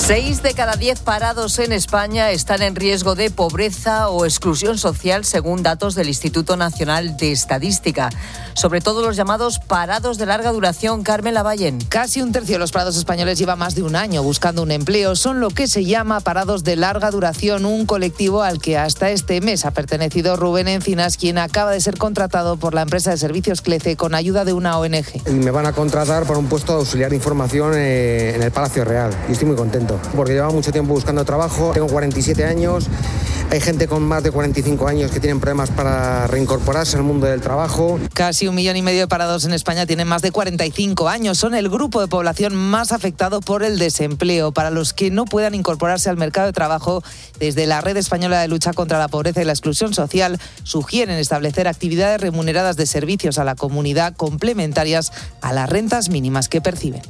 6 de cada 10 parados en España están en riesgo de pobreza o exclusión social, según datos del Instituto Nacional de Estadística. Sobre todo los llamados parados de larga duración. Carmen Lavallen. Casi un tercio de los parados españoles lleva más de un año buscando un empleo. Son lo que se llama parados de larga duración, un colectivo al que hasta este mes ha pertenecido Rubén Encinas, quien acaba de ser contratado por la empresa de servicios CLECE con ayuda de una ONG. Me van a contratar para un puesto de auxiliar de información en el Palacio Real y estoy muy contento porque llevaba mucho tiempo buscando trabajo. Tengo 47 años, hay gente con más de 45 años que tienen problemas para reincorporarse al mundo del trabajo. Casi 1,5 millones de parados en España tienen más de 45 años. Son el grupo de población más afectado por el desempleo. Para los que no puedan incorporarse al mercado de trabajo, desde la Red Española de Lucha contra la Pobreza y la Exclusión Social sugieren establecer actividades remuneradas de servicios a la comunidad complementarias a las rentas mínimas que perciben.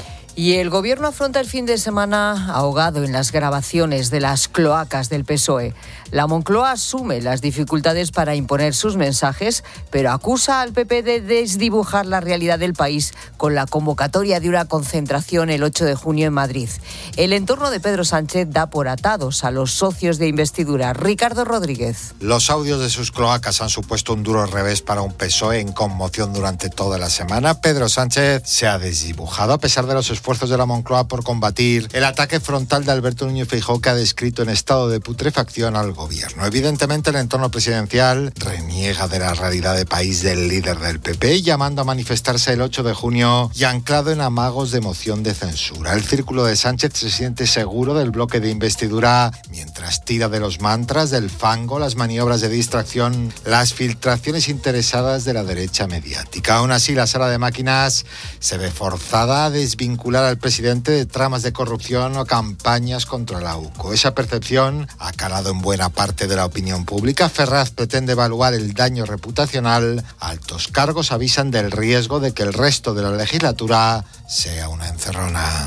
Y el Gobierno afronta el fin de semana ahogado en las grabaciones de las cloacas del PSOE. La Moncloa asume las dificultades para imponer sus mensajes, pero acusa al PP de desdibujar la realidad del país con la convocatoria de una concentración el 8 de junio en Madrid. El entorno de Pedro Sánchez da por atados a los socios de investidura. Ricardo Rodríguez. Los audios de sus cloacas han supuesto un duro revés para un PSOE en conmoción durante toda la semana. Pedro Sánchez se ha desdibujado a pesar de los esfuerzos de la Moncloa por combatir el ataque frontal de Alberto Núñez Feijóo, que ha descrito en estado de putrefacción al gobierno. Evidentemente, el entorno presidencial reniega de la realidad de país del líder del PP, llamando a manifestarse el 8 de junio y anclado en amagos de moción de censura. El círculo de Sánchez se siente seguro del bloque de investidura mientras tira de los mantras, del fango, las maniobras de distracción, las filtraciones interesadas de la derecha mediática. Aún así, la sala de máquinas se ve forzada a desvincular al presidente de tramas de corrupción o campañas contra la UCO. Esa percepción ha calado en buena parte de la opinión pública. Ferraz pretende evaluar el daño reputacional. Altos cargos avisan del riesgo de que el resto de la legislatura sea una encerrona.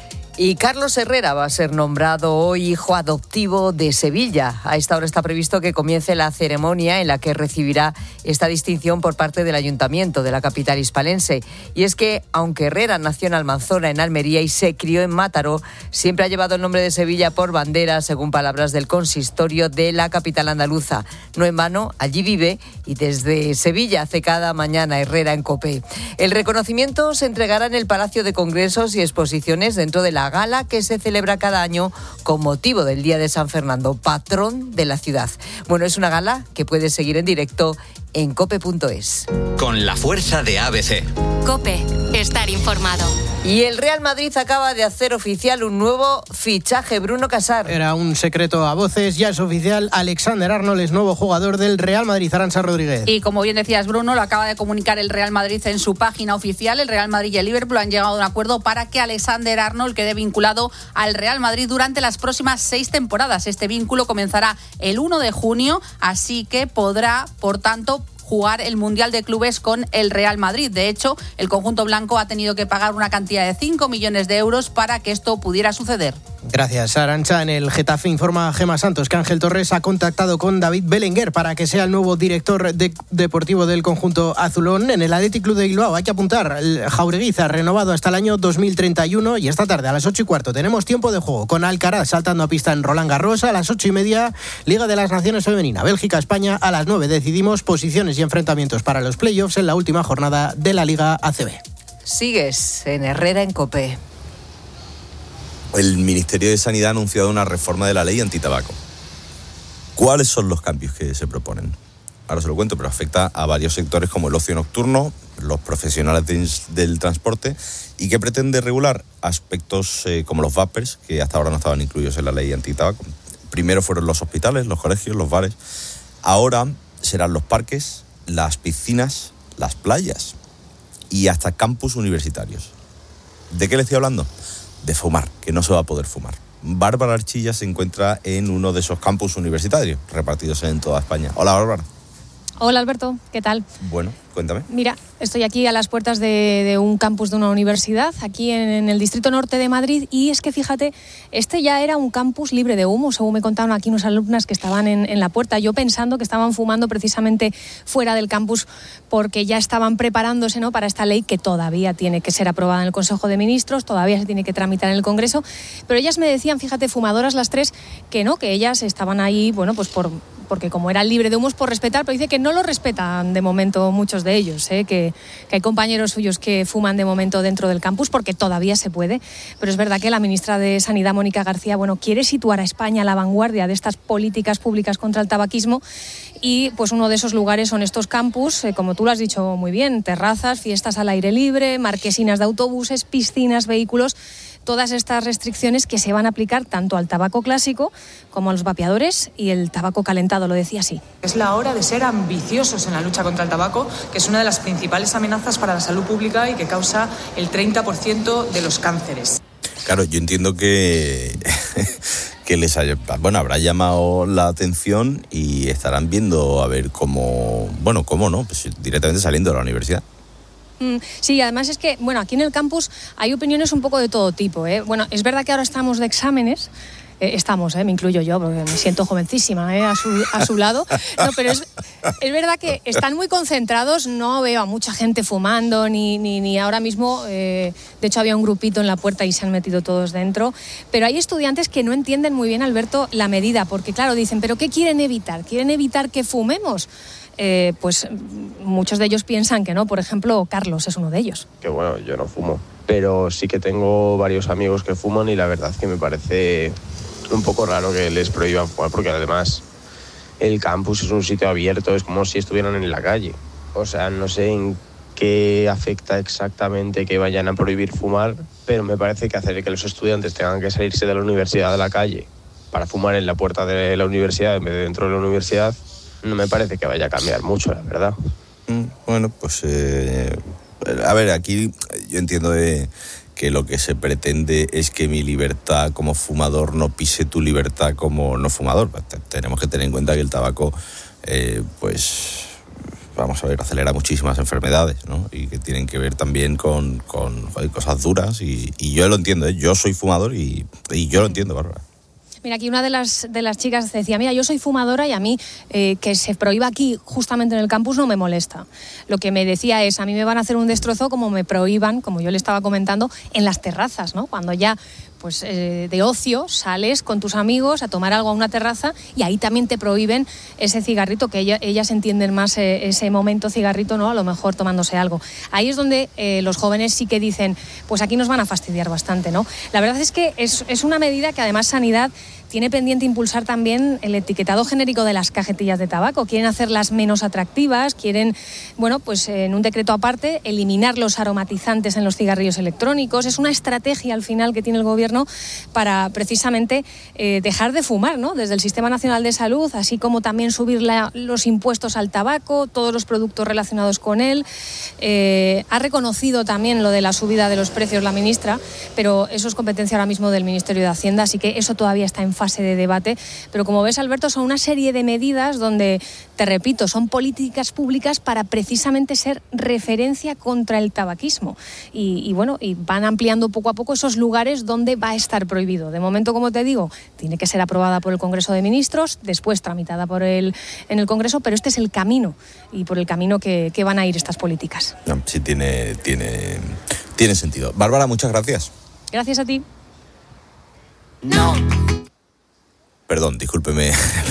Y Carlos Herrera va a ser nombrado hoy hijo adoptivo de Sevilla. A esta hora está previsto que comience la ceremonia en la que recibirá esta distinción por parte del Ayuntamiento de la capital hispalense. Y es que, aunque Herrera nació en Almanzora, en Almería, y se crió en Mataró, siempre ha llevado el nombre de Sevilla por bandera, según palabras del consistorio de la capital andaluza. No en vano, allí vive y desde Sevilla hace cada mañana Herrera en COPE. El reconocimiento se entregará en el Palacio de Congresos y Exposiciones dentro de la gala que se celebra cada año con motivo del Día de San Fernando, patrón de la ciudad. Bueno, es una gala que puedes seguir en directo en cope.es. Con la fuerza de ABC. COPE, estar informado. Y el Real Madrid acaba de hacer oficial un nuevo fichaje, Bruno Casar. Era un secreto a voces, ya es oficial. Alexander-Arnold es nuevo jugador del Real Madrid. Arantxa Rodríguez. Y como bien decías, Bruno, lo acaba de comunicar el Real Madrid en su página oficial. El Real Madrid y el Liverpool han llegado a un acuerdo para que Alexander-Arnold quede vinculado al Real Madrid durante las próximas 6 temporadas. Este vínculo comenzará el 1 de junio, así que podrá, por tanto, jugar el Mundial de Clubes con el Real Madrid. De hecho, el conjunto blanco ha tenido que pagar una cantidad de 5 millones de euros para que esto pudiera suceder. Gracias, Arantxa. En el Getafe informa Gemma Santos que Ángel Torres ha contactado con David Belenguer para que sea el nuevo director deportivo del conjunto azulón. En el Athletic Club de Bilbao hay que apuntar, el Jauregui ha renovado hasta el año 2031 y esta tarde a las 8:15 tenemos tiempo de juego con Alcaraz saltando a pista en Roland Garros. A las 8:30 Liga de las Naciones Femenina, Bélgica-España. A las 9 decidimos posiciones y enfrentamientos para los playoffs en la última jornada de la Liga ACB. Sigues en Herrera en COPE. El Ministerio de Sanidad ha anunciado una reforma de la ley antitabaco. ¿Cuáles son los cambios que se proponen? Ahora se lo cuento, pero afecta a varios sectores como el ocio nocturno, los profesionales del transporte, y que pretende regular aspectos como los vapers, que hasta ahora no estaban incluidos en la ley antitabaco. Primero fueron los hospitales, los colegios, los bares. Ahora serán los parques, las piscinas, las playas y hasta campus universitarios. ¿De qué le estoy hablando? De fumar, que no se va a poder fumar. Bárbara Archilla se encuentra en uno de esos campus universitarios repartidos en toda España. Hola, Bárbara. Hola Alberto, ¿qué tal? Bueno, cuéntame. Mira, estoy aquí a las puertas de un campus de una universidad, aquí en el Distrito Norte de Madrid, y es que fíjate, este ya era un campus libre de humo, según me contaron aquí unas alumnas que estaban en la puerta, yo pensando que estaban fumando precisamente fuera del campus porque ya estaban preparándose, ¿no?, para esta ley que todavía tiene que ser aprobada en el Consejo de Ministros, todavía se tiene que tramitar en el Congreso, pero ellas me decían, fíjate, fumadoras las tres, que no, que ellas estaban ahí, bueno, pues porque como era libre de humos, por respetar, pero dice que no lo respetan de momento muchos de ellos, que hay compañeros suyos que fuman de momento dentro del campus porque todavía se puede, pero es verdad que la ministra de Sanidad, Mónica García, bueno, quiere situar a España a la vanguardia de estas políticas públicas contra el tabaquismo y pues uno de esos lugares son estos campus, como tú lo has dicho muy bien, terrazas, fiestas al aire libre, marquesinas de autobuses, piscinas, vehículos, todas estas restricciones que se van a aplicar tanto al tabaco clásico como a los vapeadores y el tabaco calentado, lo decía así. Es la hora de ser ambiciosos en la lucha contra el tabaco, que es una de las principales amenazas para la salud pública y que causa el 30% de los cánceres. Claro, yo entiendo que les habrá llamado la atención y estarán viendo a ver cómo no, pues directamente saliendo de la universidad. Sí, además es que, bueno, aquí en el campus hay opiniones un poco de todo tipo, ¿eh? Bueno, es verdad que ahora estamos de exámenes, me incluyo yo, porque me siento jovencísima a su lado, no, pero es verdad que están muy concentrados, no veo a mucha gente fumando, ni ahora mismo, de hecho había un grupito en la puerta y se han metido todos dentro, pero hay estudiantes que no entienden muy bien, Alberto, la medida, porque claro, dicen, ¿pero qué quieren evitar? ¿Quieren evitar que fumemos? Pues muchos de ellos piensan que no. Por ejemplo, Carlos es uno de ellos. Que bueno, yo no fumo, pero sí que tengo varios amigos que fuman y la verdad es que me parece un poco raro que les prohíban fumar porque además el campus es un sitio abierto, es como si estuvieran en la calle. O sea, no sé en qué afecta exactamente que vayan a prohibir fumar, pero me parece que hacer que los estudiantes tengan que salirse de la universidad a la calle para fumar en la puerta de la universidad en vez de dentro de la universidad, no me parece que vaya a cambiar mucho, la verdad. Bueno, pues a ver, aquí yo entiendo que lo que se pretende es que mi libertad como fumador no pise tu libertad como no fumador. Tenemos que tener en cuenta que el tabaco, pues vamos a ver, acelera muchísimas enfermedades, ¿no? Y que tienen que ver también con cosas duras y yo lo entiendo, ¿eh? Yo soy fumador y yo lo entiendo, Bárbara. Mira, aquí una de las chicas decía, mira, yo soy fumadora y a mí que se prohíba aquí, justamente en el campus, no me molesta. Lo que me decía es, a mí me van a hacer un destrozo como me prohíban, como yo le estaba comentando, en las terrazas, ¿no? Cuando ya, pues de ocio, sales con tus amigos a tomar algo a una terraza y ahí también te prohíben ese cigarrito, que ellas entienden más ese momento cigarrito, ¿no? A lo mejor tomándose algo. Ahí es donde los jóvenes sí que dicen, pues aquí nos van a fastidiar bastante, ¿no? La verdad es que es una medida que además Sanidad tiene pendiente impulsar también el etiquetado genérico de las cajetillas de tabaco. Quieren hacerlas menos atractivas, quieren, bueno, pues en un decreto aparte, eliminar los aromatizantes en los cigarrillos electrónicos. Es una estrategia al final que tiene el gobierno para precisamente dejar de fumar, ¿no? Desde el Sistema Nacional de Salud, así como también subir los impuestos al tabaco, todos los productos relacionados con él. Ha reconocido también lo de la subida de los precios la ministra, pero eso es competencia ahora mismo del Ministerio de Hacienda, así que eso todavía está en fase de debate, pero como ves, Alberto, son una serie de medidas donde, te repito, son políticas públicas para precisamente ser referencia contra el tabaquismo y bueno, y van ampliando poco a poco esos lugares donde va a estar prohibido. De momento, como te digo, tiene que ser aprobada por el Congreso de Ministros, después tramitada en el Congreso, pero este es el camino y por el camino que van a ir estas políticas. Sí, tiene sentido. Bárbara, muchas gracias. Gracias a ti. No. Perdón, discúlpeme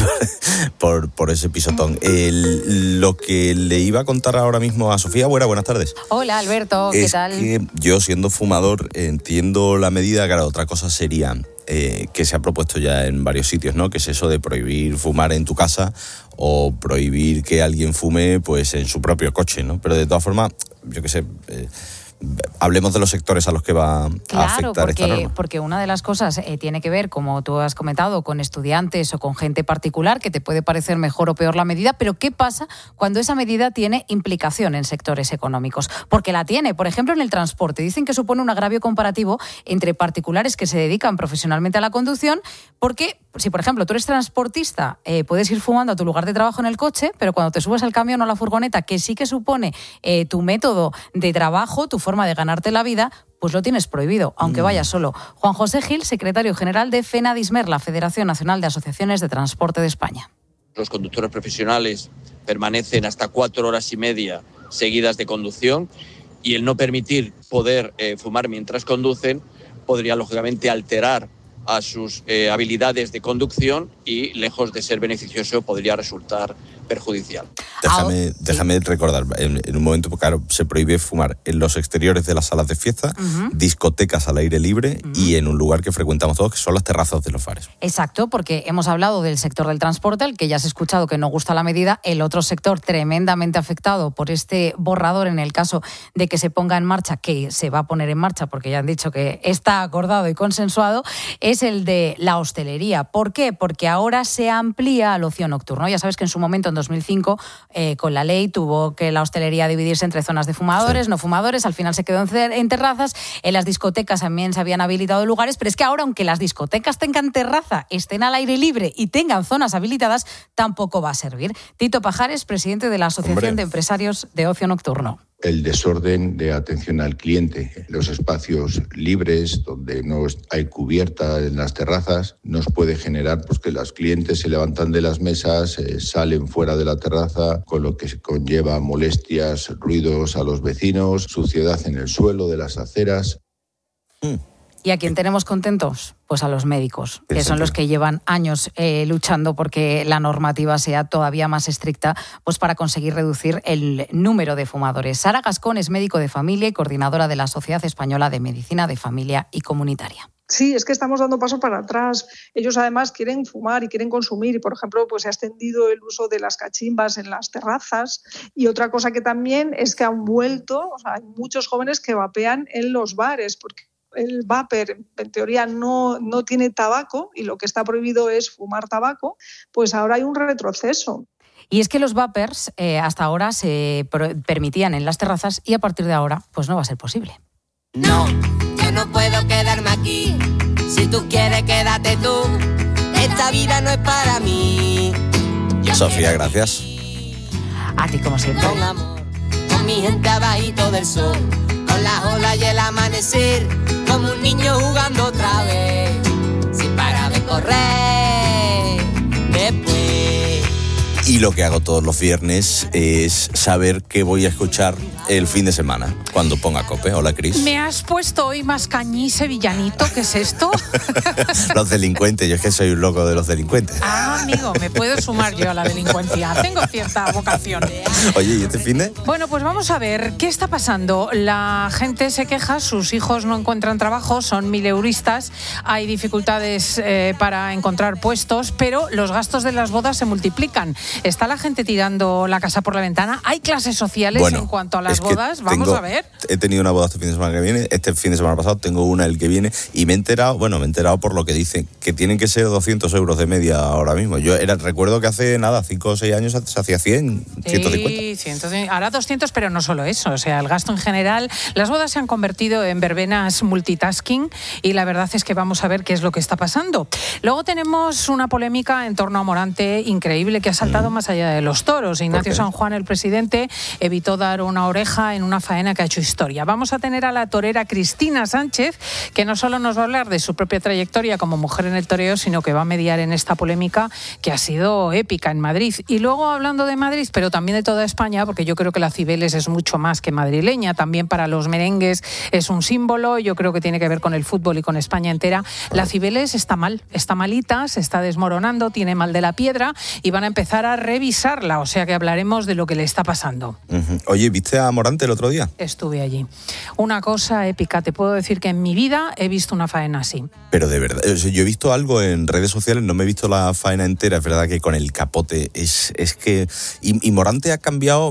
por ese pisotón. Lo que le iba a contar ahora mismo a Sofía, buenas tardes. Hola, Alberto, ¿qué tal? Es que yo, siendo fumador, entiendo la medida. Claro, otra cosa sería que se ha propuesto ya en varios sitios, ¿no? Que es eso de prohibir fumar en tu casa o prohibir que alguien fume pues en su propio coche, ¿no? Pero de todas formas, yo qué sé, hablemos de los sectores a los que va a afectar esta norma. Porque una de las cosas tiene que ver, como tú has comentado, con estudiantes o con gente particular, que te puede parecer mejor o peor la medida, pero ¿qué pasa cuando esa medida tiene implicación en sectores económicos? Porque la tiene, por ejemplo, en el transporte. Dicen que supone un agravio comparativo entre particulares que se dedican profesionalmente a la conducción, porque si, por ejemplo, tú eres transportista, puedes ir fumando a tu lugar de trabajo en el coche, pero cuando te subes al camión o a la furgoneta, que sí que supone tu método de trabajo, tu forma de ganarte la vida, pues lo tienes prohibido, aunque vayas solo. Juan José Gil, secretario general de FENADISMER, la Federación Nacional de Asociaciones de Transporte de España. Los conductores profesionales permanecen hasta 4 horas y media seguidas de conducción, y el no permitir poder fumar mientras conducen podría, lógicamente, alterar a sus habilidades de conducción y, lejos de ser beneficioso, podría resultar perjudicial. Déjame recordar, en un momento, porque claro, se prohíbe fumar en los exteriores de las salas de fiesta, discotecas al aire libre y en un lugar que frecuentamos todos, que son las terrazas de los bares. Exacto, porque hemos hablado del sector del transporte, el que ya has escuchado que no gusta la medida, el otro sector tremendamente afectado por este borrador en el caso de que se ponga en marcha, que se va a poner en marcha porque ya han dicho que está acordado y consensuado, es el de la hostelería. ¿Por qué? Porque ahora se amplía al ocio nocturno. Ya sabes que en su momento, en 2005, con la ley tuvo que la hostelería dividirse entre zonas de fumadores, no fumadores, al final se quedó en terrazas, en las discotecas también se habían habilitado lugares, pero es que ahora, aunque las discotecas tengan terraza, estén al aire libre y tengan zonas habilitadas, tampoco va a servir. Tito Pajares, presidente de la Asociación de Empresarios de Ocio Nocturno. El desorden de atención al cliente, los espacios libres donde no hay cubierta en las terrazas, nos puede generar pues, que los clientes se levantan de las mesas, salen fuera de la terraza, con lo que conlleva molestias, ruidos a los vecinos, suciedad en el suelo de las aceras. ¿Y a quién tenemos contentos? Pues a los médicos, que son los que llevan años luchando porque la normativa sea todavía más estricta, pues para conseguir reducir el número de fumadores. Sara Gascón es médico de familia y coordinadora de la Sociedad Española de Medicina de Familia y Comunitaria. Sí, es que estamos dando paso para atrás. Ellos además quieren fumar y quieren consumir y, por ejemplo, pues se ha extendido el uso de las cachimbas en las terrazas. Y otra cosa que también es que han vuelto, o sea, hay muchos jóvenes que vapean en los bares porque el vapor, en teoría, no tiene tabaco y lo que está prohibido es fumar tabaco, pues ahora hay un retroceso. Y es que los vapers hasta ahora se permitían en las terrazas y a partir de ahora pues no va a ser posible. No, yo no puedo quedarme aquí. Si tú quieres, quédate tú. Esta vida no es para mí. Sofía, gracias. A ti, como siempre. Con amor, con mi gente abajito del sol, con las olas y el amanecer, como un niño jugando otra vez, sin parar de correr. Después. Y lo que hago todos los viernes es saber qué voy a escuchar el fin de semana, cuando ponga COPE. Hola, Cris. Me has puesto hoy más cañí sevillanito, ¿qué es esto? Los delincuentes, yo es que soy un loco de los delincuentes. Ah, amigo, me puedo sumar yo a la delincuencia, tengo cierta vocación. Oye, ¿y este fin de? Bueno, pues vamos a ver, ¿qué está pasando? La gente se queja, sus hijos no encuentran trabajo, son mileuristas, hay dificultades para encontrar puestos, pero los gastos de las bodas se multiplican. ¿Está la gente tirando la casa por la ventana? ¿Hay clases sociales en cuanto a las bodas? Vamos a ver. He tenido una boda este fin de semana que viene, este fin de semana pasado tengo una el que viene y me he enterado por lo que dicen, que tienen que ser 200 euros de media ahora mismo. Recuerdo que hace 5 o 6 años se hacía 100, 150. Sí, 100, ahora 200, pero no solo eso, o sea, el gasto en general. Las bodas se han convertido en verbenas multitasking y la verdad es que vamos a ver qué es lo que está pasando. Luego tenemos una polémica en torno a Morante increíble que ha saltado más allá de los toros. Ignacio San Juan, el presidente, evitó dar una oreja en una faena que ha hecho historia. Vamos a tener a la torera Cristina Sánchez, que no solo nos va a hablar de su propia trayectoria como mujer en el toreo, sino que va a mediar en esta polémica que ha sido épica en Madrid. Y luego, hablando de Madrid, pero también de toda España, porque yo creo que la Cibeles es mucho más que madrileña, también para los merengues es un símbolo, yo creo que tiene que ver con el fútbol y con España entera. La Cibeles está mal, está malita, se está desmoronando, tiene mal de la piedra y van a empezar a revisarla, o sea que hablaremos de lo que le está pasando. Oye, ¿viste a Morante el otro día? Estuve allí. Una cosa épica, te puedo decir que en mi vida he visto una faena así. Pero de verdad, yo he visto algo en redes sociales, no me he visto la faena entera, es verdad que con el capote es que... Y Morante ha cambiado...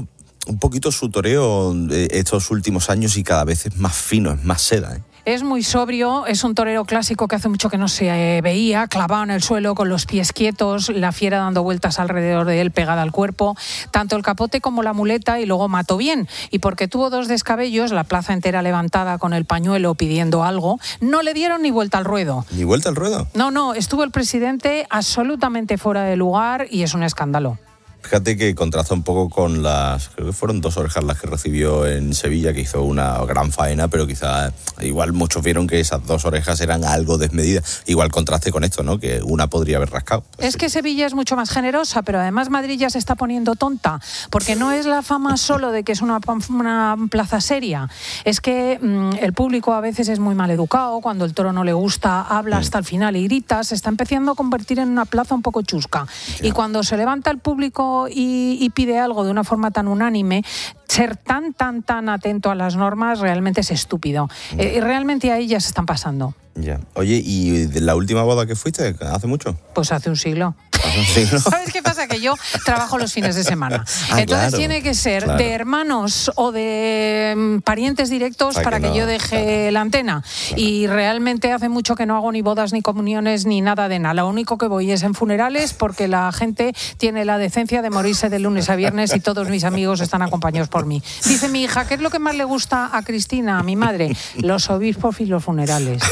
un poquito su toreo estos últimos años y cada vez es más fino, es más seda, ¿eh? Es muy sobrio, es un torero clásico que hace mucho que no se veía, clavado en el suelo con los pies quietos, la fiera dando vueltas alrededor de él pegada al cuerpo, tanto el capote como la muleta, y luego mató bien. Y porque tuvo 2 descabellos, la plaza entera levantada con el pañuelo pidiendo algo, no le dieron ni vuelta al ruedo. ¿Ni vuelta al ruedo? No, estuvo el presidente absolutamente fuera de lugar y es un escándalo. Fíjate que contrasta un poco con creo que fueron 2 orejas las que recibió en Sevilla, que hizo una gran faena, pero quizá igual muchos vieron que esas 2 orejas eran algo desmedidas. Igual contraste con esto, ¿no? Que una podría haber rascado. Pues es que Sevilla es mucho más generosa, pero además Madrid ya se está poniendo tonta, porque no es la fama solo de que es una plaza seria, es que el público a veces es muy mal educado, cuando el toro no le gusta, habla hasta el final y grita, se está empezando a convertir en una plaza un poco chusca. Ya. Y cuando se levanta el público y pide algo de una forma tan unánime, ser tan atento a las normas realmente es estúpido. Realmente ahí ya se están pasando. Ya. Oye, ¿y de la última boda que fuiste? ¿Hace mucho? Pues hace un siglo. ¿Sabes qué pasa? Que yo trabajo los fines de semana. Entonces claro, tiene que ser de hermanos o de parientes directos para que yo deje la antena. Claro. Y realmente hace mucho que no hago ni bodas, ni comuniones, ni nada de nada. Lo único que voy es en funerales porque la gente tiene la decencia de morirse de lunes a viernes y todos mis amigos están acompañados por mí. Dice mi hija, ¿qué es lo que más le gusta a Cristina, a mi madre? Los obispos y los funerales.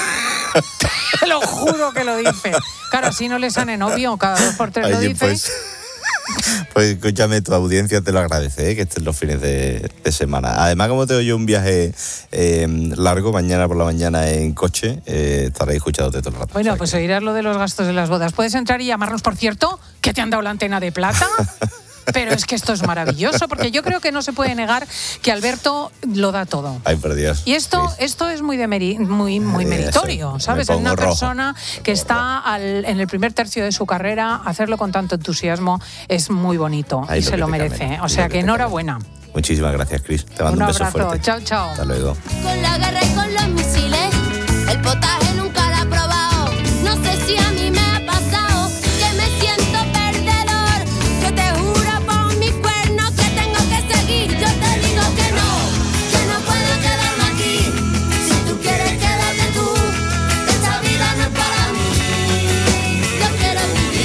Te lo juro que lo dice. Claro, así no le sale novio, cada 2 por 3 lo dice. Pues escúchame, tu audiencia te lo agradece, que estén los fines de semana. Además, como tengo yo un viaje largo, mañana por la mañana en coche, estaré escuchándote todo el rato. Bueno, pues oirás lo de los gastos de las bodas. ¿Puedes entrar y llamarnos, por cierto, que te han dado la antena de plata? Pero es que esto es maravilloso, porque yo creo que no se puede negar que Alberto lo da todo. Ay, por Dios. Y esto es muy meritorio, ¿sabes? Es una persona que está en el primer tercio de su carrera, hacerlo con tanto entusiasmo es muy bonito. Ay, y se lo merece. O sea que enhorabuena. Muchísimas gracias, Cris. Te mando un beso fuerte. Chao, chao. Hasta luego. Con la guerra y con los misiles, el potaje nunca lo ha probado. No sé si a mí me ha pasado que me siento perdedor. Yo te juro por mis cuernos que tengo que seguir. Yo te digo que no puedo quedarme aquí. Si tú quieres quédate tú, esta vida no es para mí. Yo quiero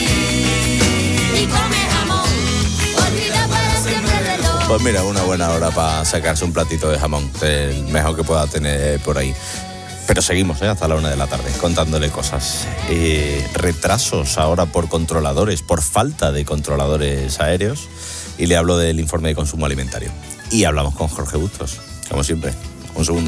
vivir y comer jamón. Olvida para siempre el reloj. Pues mira, una buena hora para sacarse un platito de jamón, el mejor que pueda tener por ahí. Pero seguimos hasta la 1 de la tarde contándole cosas. Retrasos ahora por controladores, por falta de controladores aéreos. Y le hablo del informe de consumo alimentario. Y hablamos con Jorge Bustos, como siempre. Un segundo.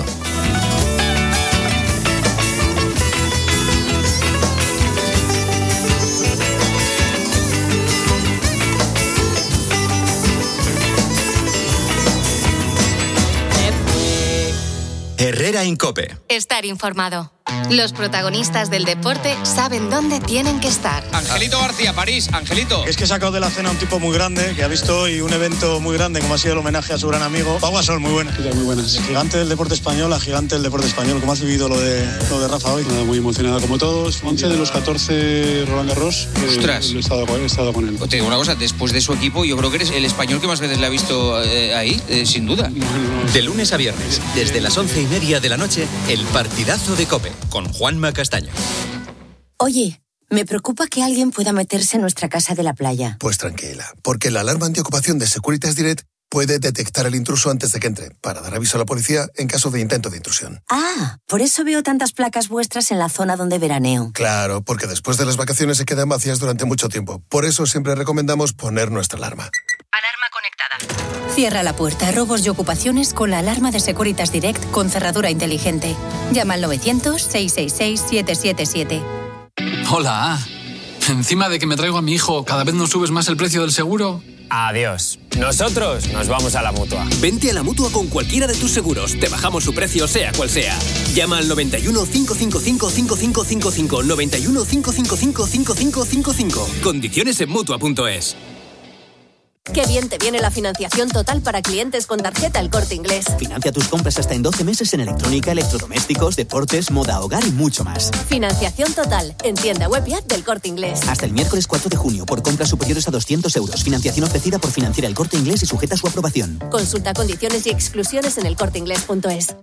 Herrera en COPE. Estar informado. Los protagonistas del deporte saben dónde tienen que estar. Angelito García, París. Angelito. Es que he sacado de la cena un tipo muy grande, que ha visto hoy un evento muy grande, como ha sido el homenaje a su gran amigo. Pau Gasol, muy buena. Muy buenas. El gigante del deporte español, la gigante del deporte español. ¿Cómo has vivido lo de Rafa hoy? Nada, muy emocionada como todos. 11 de los 14 Roland Garros. Ostras. He estado con él. Te digo una cosa, después de su equipo, yo creo que eres el español que más veces le ha visto ahí, sin duda. De lunes a viernes, desde las 11:30 de la noche, el partidazo de COPE, con Juanma Castaño. Oye, me preocupa que alguien pueda meterse en nuestra casa de la playa. Pues tranquila, porque la alarma antiocupación de Securitas Direct puede detectar el intruso antes de que entre, para dar aviso a la policía en caso de intento de intrusión. Ah, por eso veo tantas placas vuestras en la zona donde veraneo. Claro, porque después de las vacaciones se quedan vacías durante mucho tiempo. Por eso siempre recomendamos poner nuestra alarma. Alarma conectada. Cierra la puerta a robos y ocupaciones con la alarma de Securitas Direct con cerradura inteligente. Llama al 900-666-777. Hola. Encima de que me traigo a mi hijo, ¿cada vez nos subes más el precio del seguro? Adiós. Nosotros nos vamos a la Mutua. Vente a la Mutua con cualquiera de tus seguros. Te bajamos su precio, sea cual sea. Llama al 91 555 5555. 91 555 5555. Condiciones en Mutua.es. Qué bien te viene la financiación total para clientes con tarjeta El Corte Inglés. Financia tus compras hasta en 12 meses en electrónica, electrodomésticos, deportes, moda, hogar y mucho más. Financiación total en tienda web y app del Corte Inglés. Hasta el miércoles 4 de junio por compras superiores a 200 euros. Financiación ofrecida por Financiera El Corte Inglés y sujeta a su aprobación. Consulta condiciones y exclusiones en elcorteinglés.es.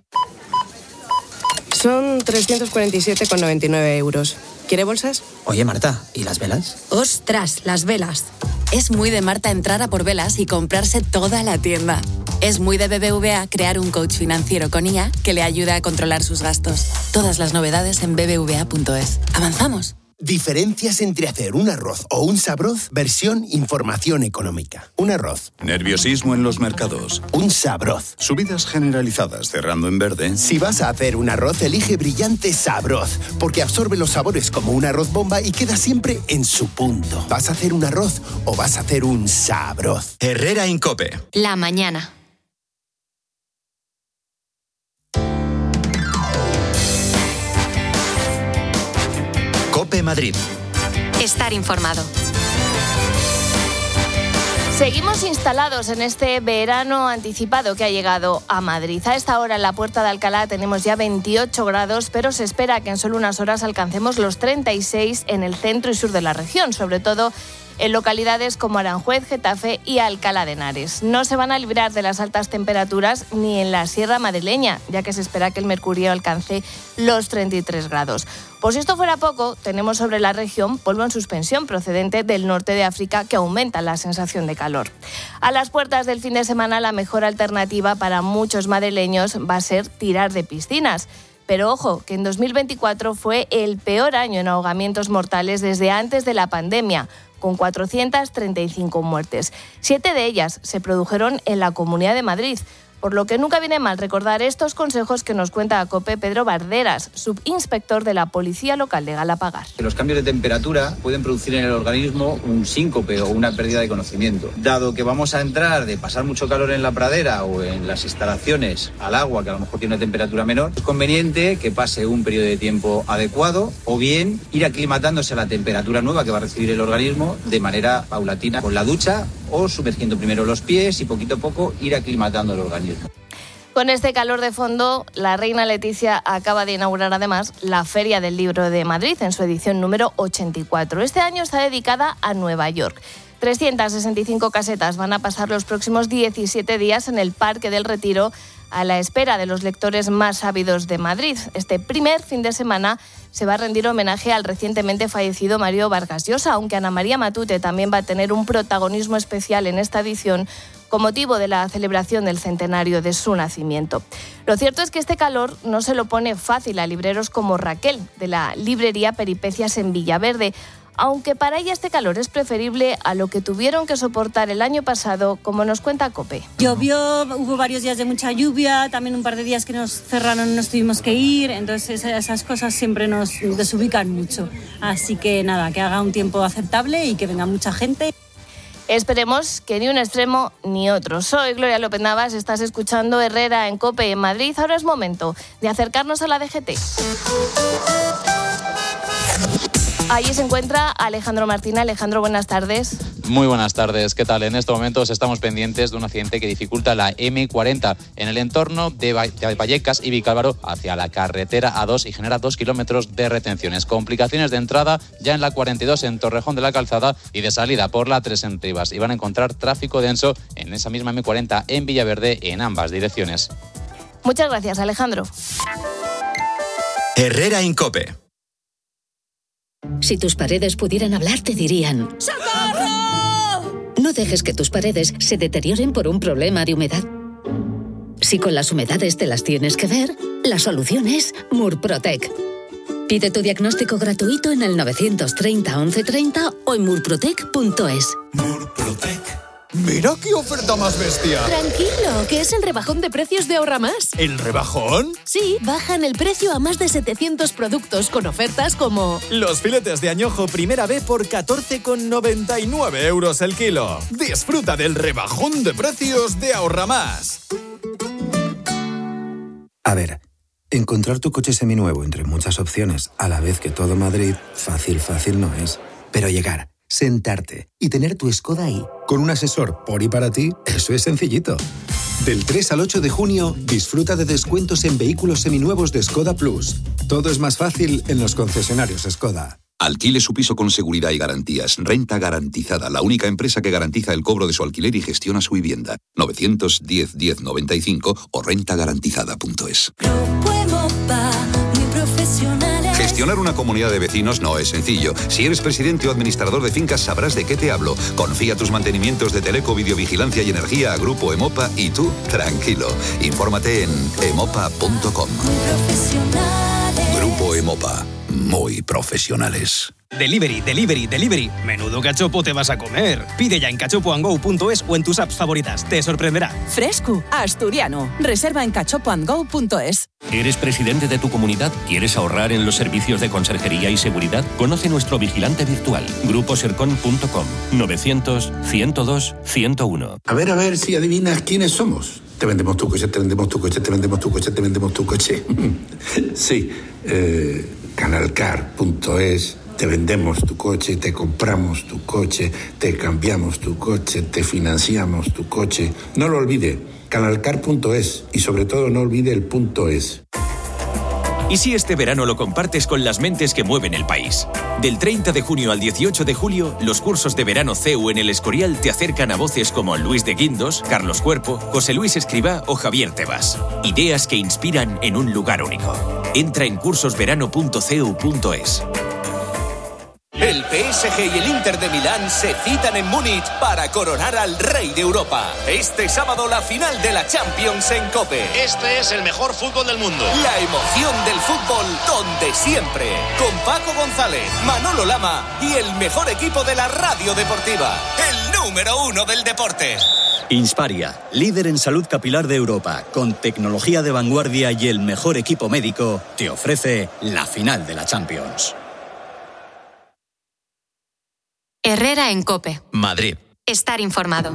Son 347,99 euros. ¿Quiere bolsas? Oye, Marta, ¿y las velas? ¡Ostras, las velas! Es muy de Marta entrar a por velas y comprarse toda la tienda. Es muy de BBVA crear un coach financiero con IA que le ayuda a controlar sus gastos. Todas las novedades en bbva.es. ¡Avanzamos! Diferencias entre hacer un arroz o un sabroz, versión información económica. Un arroz. Nerviosismo en los mercados. Un sabroz. Subidas generalizadas cerrando en verde. Si vas a hacer un arroz, elige Brillante Sabroz, porque absorbe los sabores como un arroz bomba y queda siempre en su punto. ¿Vas a hacer un arroz o vas a hacer un sabroz? Herrera Incope. La mañana. Cope Madrid. Estar informado. Seguimos instalados en este verano anticipado que ha llegado a Madrid. A esta hora en la Puerta de Alcalá tenemos ya 28 grados, pero se espera que en solo unas horas alcancemos los 36 en el centro y sur de la región, sobre todo en localidades como Aranjuez, Getafe y Alcalá de Henares. No se van a librar de las altas temperaturas ni en la Sierra Madrileña, ya que se espera que el mercurio alcance los 33 grados. Por si esto fuera poco, tenemos sobre la región polvo en suspensión procedente del norte de África que aumenta la sensación de calor. A las puertas del fin de semana, la mejor alternativa para muchos madrileños va a ser tirar de piscinas. Pero ojo, que en 2024 fue el peor año en ahogamientos mortales desde antes de la pandemia, con 435 muertes. 7 de ellas se produjeron en la Comunidad de Madrid, por lo que nunca viene mal recordar estos consejos que nos cuenta a COPE Pedro Barderas, subinspector de la Policía Local de Galapagar. Los cambios de temperatura pueden producir en el organismo un síncope o una pérdida de conocimiento. Dado que vamos a entrar de pasar mucho calor en la pradera o en las instalaciones al agua, que a lo mejor tiene una temperatura menor, es conveniente que pase un periodo de tiempo adecuado o bien ir aclimatándose a la temperatura nueva que va a recibir el organismo de manera paulatina con la ducha o sumergiendo primero los pies y poquito a poco ir aclimatando el organismo. Con este calor de fondo, la reina Leticia acaba de inaugurar además la Feria del Libro de Madrid en su edición número 84. Este año está dedicada a Nueva York. 365 casetas van a pasar los próximos 17 días en el Parque del Retiro a la espera de los lectores más ávidos de Madrid. Este primer fin de semana se va a rendir homenaje al recientemente fallecido Mario Vargas Llosa, aunque Ana María Matute también va a tener un protagonismo especial en esta edición con motivo de la celebración del centenario de su nacimiento. Lo cierto es que este calor no se lo pone fácil a libreros como Raquel, de la librería Peripecias en Villaverde, aunque para ella este calor es preferible a lo que tuvieron que soportar el año pasado, como nos cuenta COPE. Llovió, hubo varios días de mucha lluvia, también un par de días que nos cerraron y nos tuvimos que ir, entonces esas cosas siempre nos desubican mucho. Así que nada, que haga un tiempo aceptable y que venga mucha gente. Esperemos que ni un extremo ni otro. Soy Gloria López Navas, estás escuchando Herrera en COPE en Madrid. Ahora es momento de acercarnos a la DGT. Allí se encuentra Alejandro Martín. Alejandro, buenas tardes. Muy buenas tardes, ¿qué tal? En estos momentos estamos pendientes de un accidente que dificulta la M40 en el entorno de Vallecas y Vicálvaro hacia la carretera A2 y genera 2 kilómetros de retenciones. Complicaciones de entrada ya en la 42 en Torrejón de la Calzada y de salida por la 3 en Rivas. Y van a encontrar tráfico denso en esa misma M40 en Villaverde en ambas direcciones. Muchas gracias, Alejandro. Herrera Incope. Si tus paredes pudieran hablar, te dirían: ¡Socorro! No dejes que tus paredes se deterioren por un problema de humedad. Si con las humedades te las tienes que ver, la solución es Murprotec. Pide tu diagnóstico gratuito en el 930 1130 o en murprotec.es. Murprotec. ¡Mira qué oferta más bestia! Tranquilo, que es el rebajón de precios de Ahorramás. ¿El rebajón? Sí, bajan el precio a más de 700 productos con ofertas como... Los filetes de añojo primera B por 14,99 euros el kilo. Disfruta del rebajón de precios de Ahorramás. A ver, encontrar tu coche seminuevo entre muchas opciones a la vez que todo Madrid, fácil no es. Pero llegar sentarte y tener tu Skoda ahí. Con un asesor por y para ti, eso es sencillito. Del 3 al 8 de junio, disfruta de descuentos en vehículos seminuevos de Skoda Plus. Todo es más fácil en los concesionarios Skoda. Alquile su piso con seguridad y garantías. Renta Garantizada, la única empresa que garantiza el cobro de su alquiler y gestiona su vivienda. 910 1095 o rentagarantizada.es. Gestionar una comunidad de vecinos no es sencillo. Si eres presidente o administrador de fincas sabrás de qué te hablo. Confía tus mantenimientos de teleco, videovigilancia y energía a Grupo Emopa y tú, tranquilo. Infórmate en emopa.com. Grupo Emopa. Muy profesionales. Delivery. Menudo cachopo te vas a comer. Pide ya en cachopoandgo.es o en tus apps favoritas. Te sorprenderá. Fresco, asturiano. Reserva en cachopoandgo.es. ¿Eres presidente de tu comunidad? ¿Quieres ahorrar en los servicios de conserjería y seguridad? Conoce nuestro vigilante virtual. gruposercon.com 900-102-101. A ver si adivinas quiénes somos. Te vendemos tu coche, te vendemos tu coche, te vendemos tu coche, te vendemos tu coche. Sí, canalcar.es. Te vendemos tu coche, te compramos tu coche, te cambiamos tu coche, te financiamos tu coche. No lo olvide, canalcar.es y sobre todo no olvide el .es. ¿Y si este verano lo compartes con las mentes que mueven el país? Del 30 de junio al 18 de julio, los cursos de verano CEU en el Escorial te acercan a voces como Luis de Guindos, Carlos Cuerpo, José Luis Escribá o Javier Tebas. Ideas que inspiran en un lugar único. Entra en cursosverano.ceu.es. El PSG y el Inter de Milán se citan en Múnich para coronar al rey de Europa. Este sábado la final de la Champions en COPE. Este es el mejor fútbol del mundo. La emoción del fútbol donde siempre. Con Paco González, Manolo Lama y el mejor equipo de la radio deportiva. El número 1 del deporte. Insparia, líder en salud capilar de Europa, con tecnología de vanguardia y el mejor equipo médico, te ofrece la final de la Champions. Herrera en COPE. Madrid. Estar informado.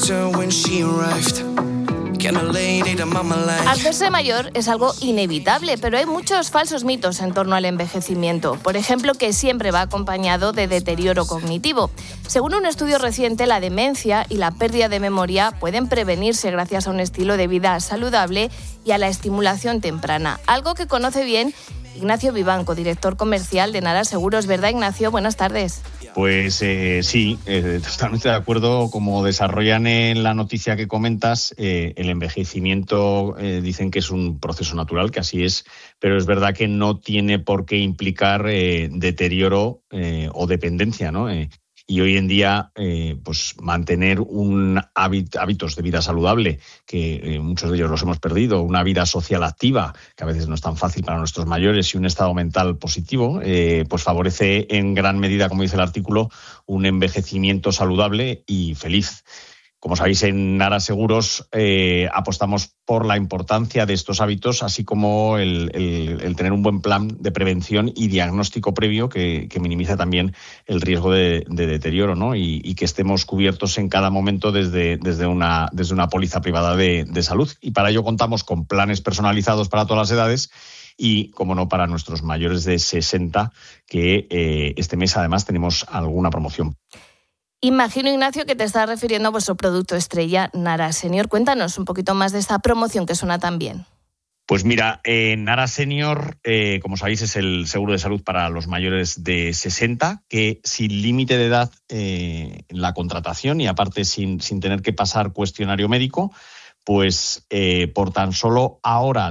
Hacerse mayor es algo inevitable, pero hay muchos falsos mitos en torno al envejecimiento. Por ejemplo, que siempre va acompañado de deterioro cognitivo. Según un estudio reciente, la demencia y la pérdida de memoria pueden prevenirse gracias a un estilo de vida saludable y a la estimulación temprana. Algo que conoce bien Ignacio Vivanco, director comercial de Nara Seguros. ¿Verdad, Ignacio? Buenas tardes. Pues sí, totalmente de acuerdo. Como desarrollan en la noticia que comentas, el envejecimiento dicen que es un proceso natural, que así es, pero es verdad que no tiene por qué implicar deterioro o dependencia, ¿no? Y hoy en día, pues mantener hábitos de vida saludable, que muchos de ellos los hemos perdido, una vida social activa, que a veces no es tan fácil para nuestros mayores, y un estado mental positivo, pues favorece en gran medida, como dice el artículo, un envejecimiento saludable y feliz. Como sabéis, en Nara Seguros apostamos por la importancia de estos hábitos, así como el tener un buen plan de prevención y diagnóstico previo que minimiza también el riesgo de deterioro, ¿no? Y que estemos cubiertos en cada momento desde una póliza privada de salud. Y para ello contamos con planes personalizados para todas las edades y, como no, para nuestros mayores de 60, que este mes además tenemos alguna promoción. Imagino, Ignacio, que te estás refiriendo a vuestro producto estrella, Nara Senior. Cuéntanos un poquito más de esta promoción que suena tan bien. Pues mira, Nara Senior, como sabéis, es el seguro de salud para los mayores de 60, que sin límite de edad en la contratación y aparte sin tener que pasar cuestionario médico, pues por tan solo ahora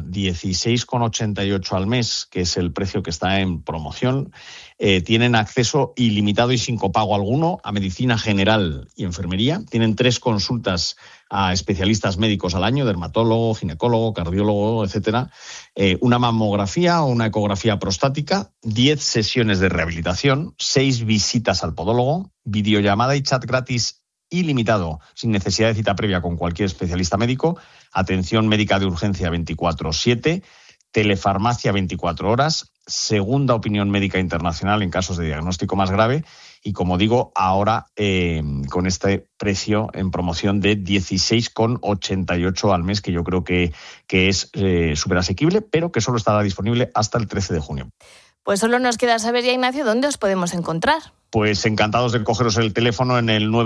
16,88 al mes, que es el precio que está en promoción, tienen acceso ilimitado y sin copago alguno a medicina general y enfermería. Tienen 3 consultas a especialistas médicos al año, dermatólogo, ginecólogo, cardiólogo, etcétera. Una mamografía o una ecografía prostática, 10 sesiones de rehabilitación, 6 visitas al podólogo, videollamada y chat gratis ilimitado, sin necesidad de cita previa con cualquier especialista médico, atención médica de urgencia 24/7, telefarmacia 24 horas, segunda opinión médica internacional en casos de diagnóstico más grave y, como digo, ahora con este precio en promoción de 16,88 al mes, que yo creo que es súper asequible, pero que solo estará disponible hasta el 13 de junio. Pues solo nos queda saber ya, Ignacio, ¿dónde os podemos encontrar? Pues encantados de cogeros el teléfono en el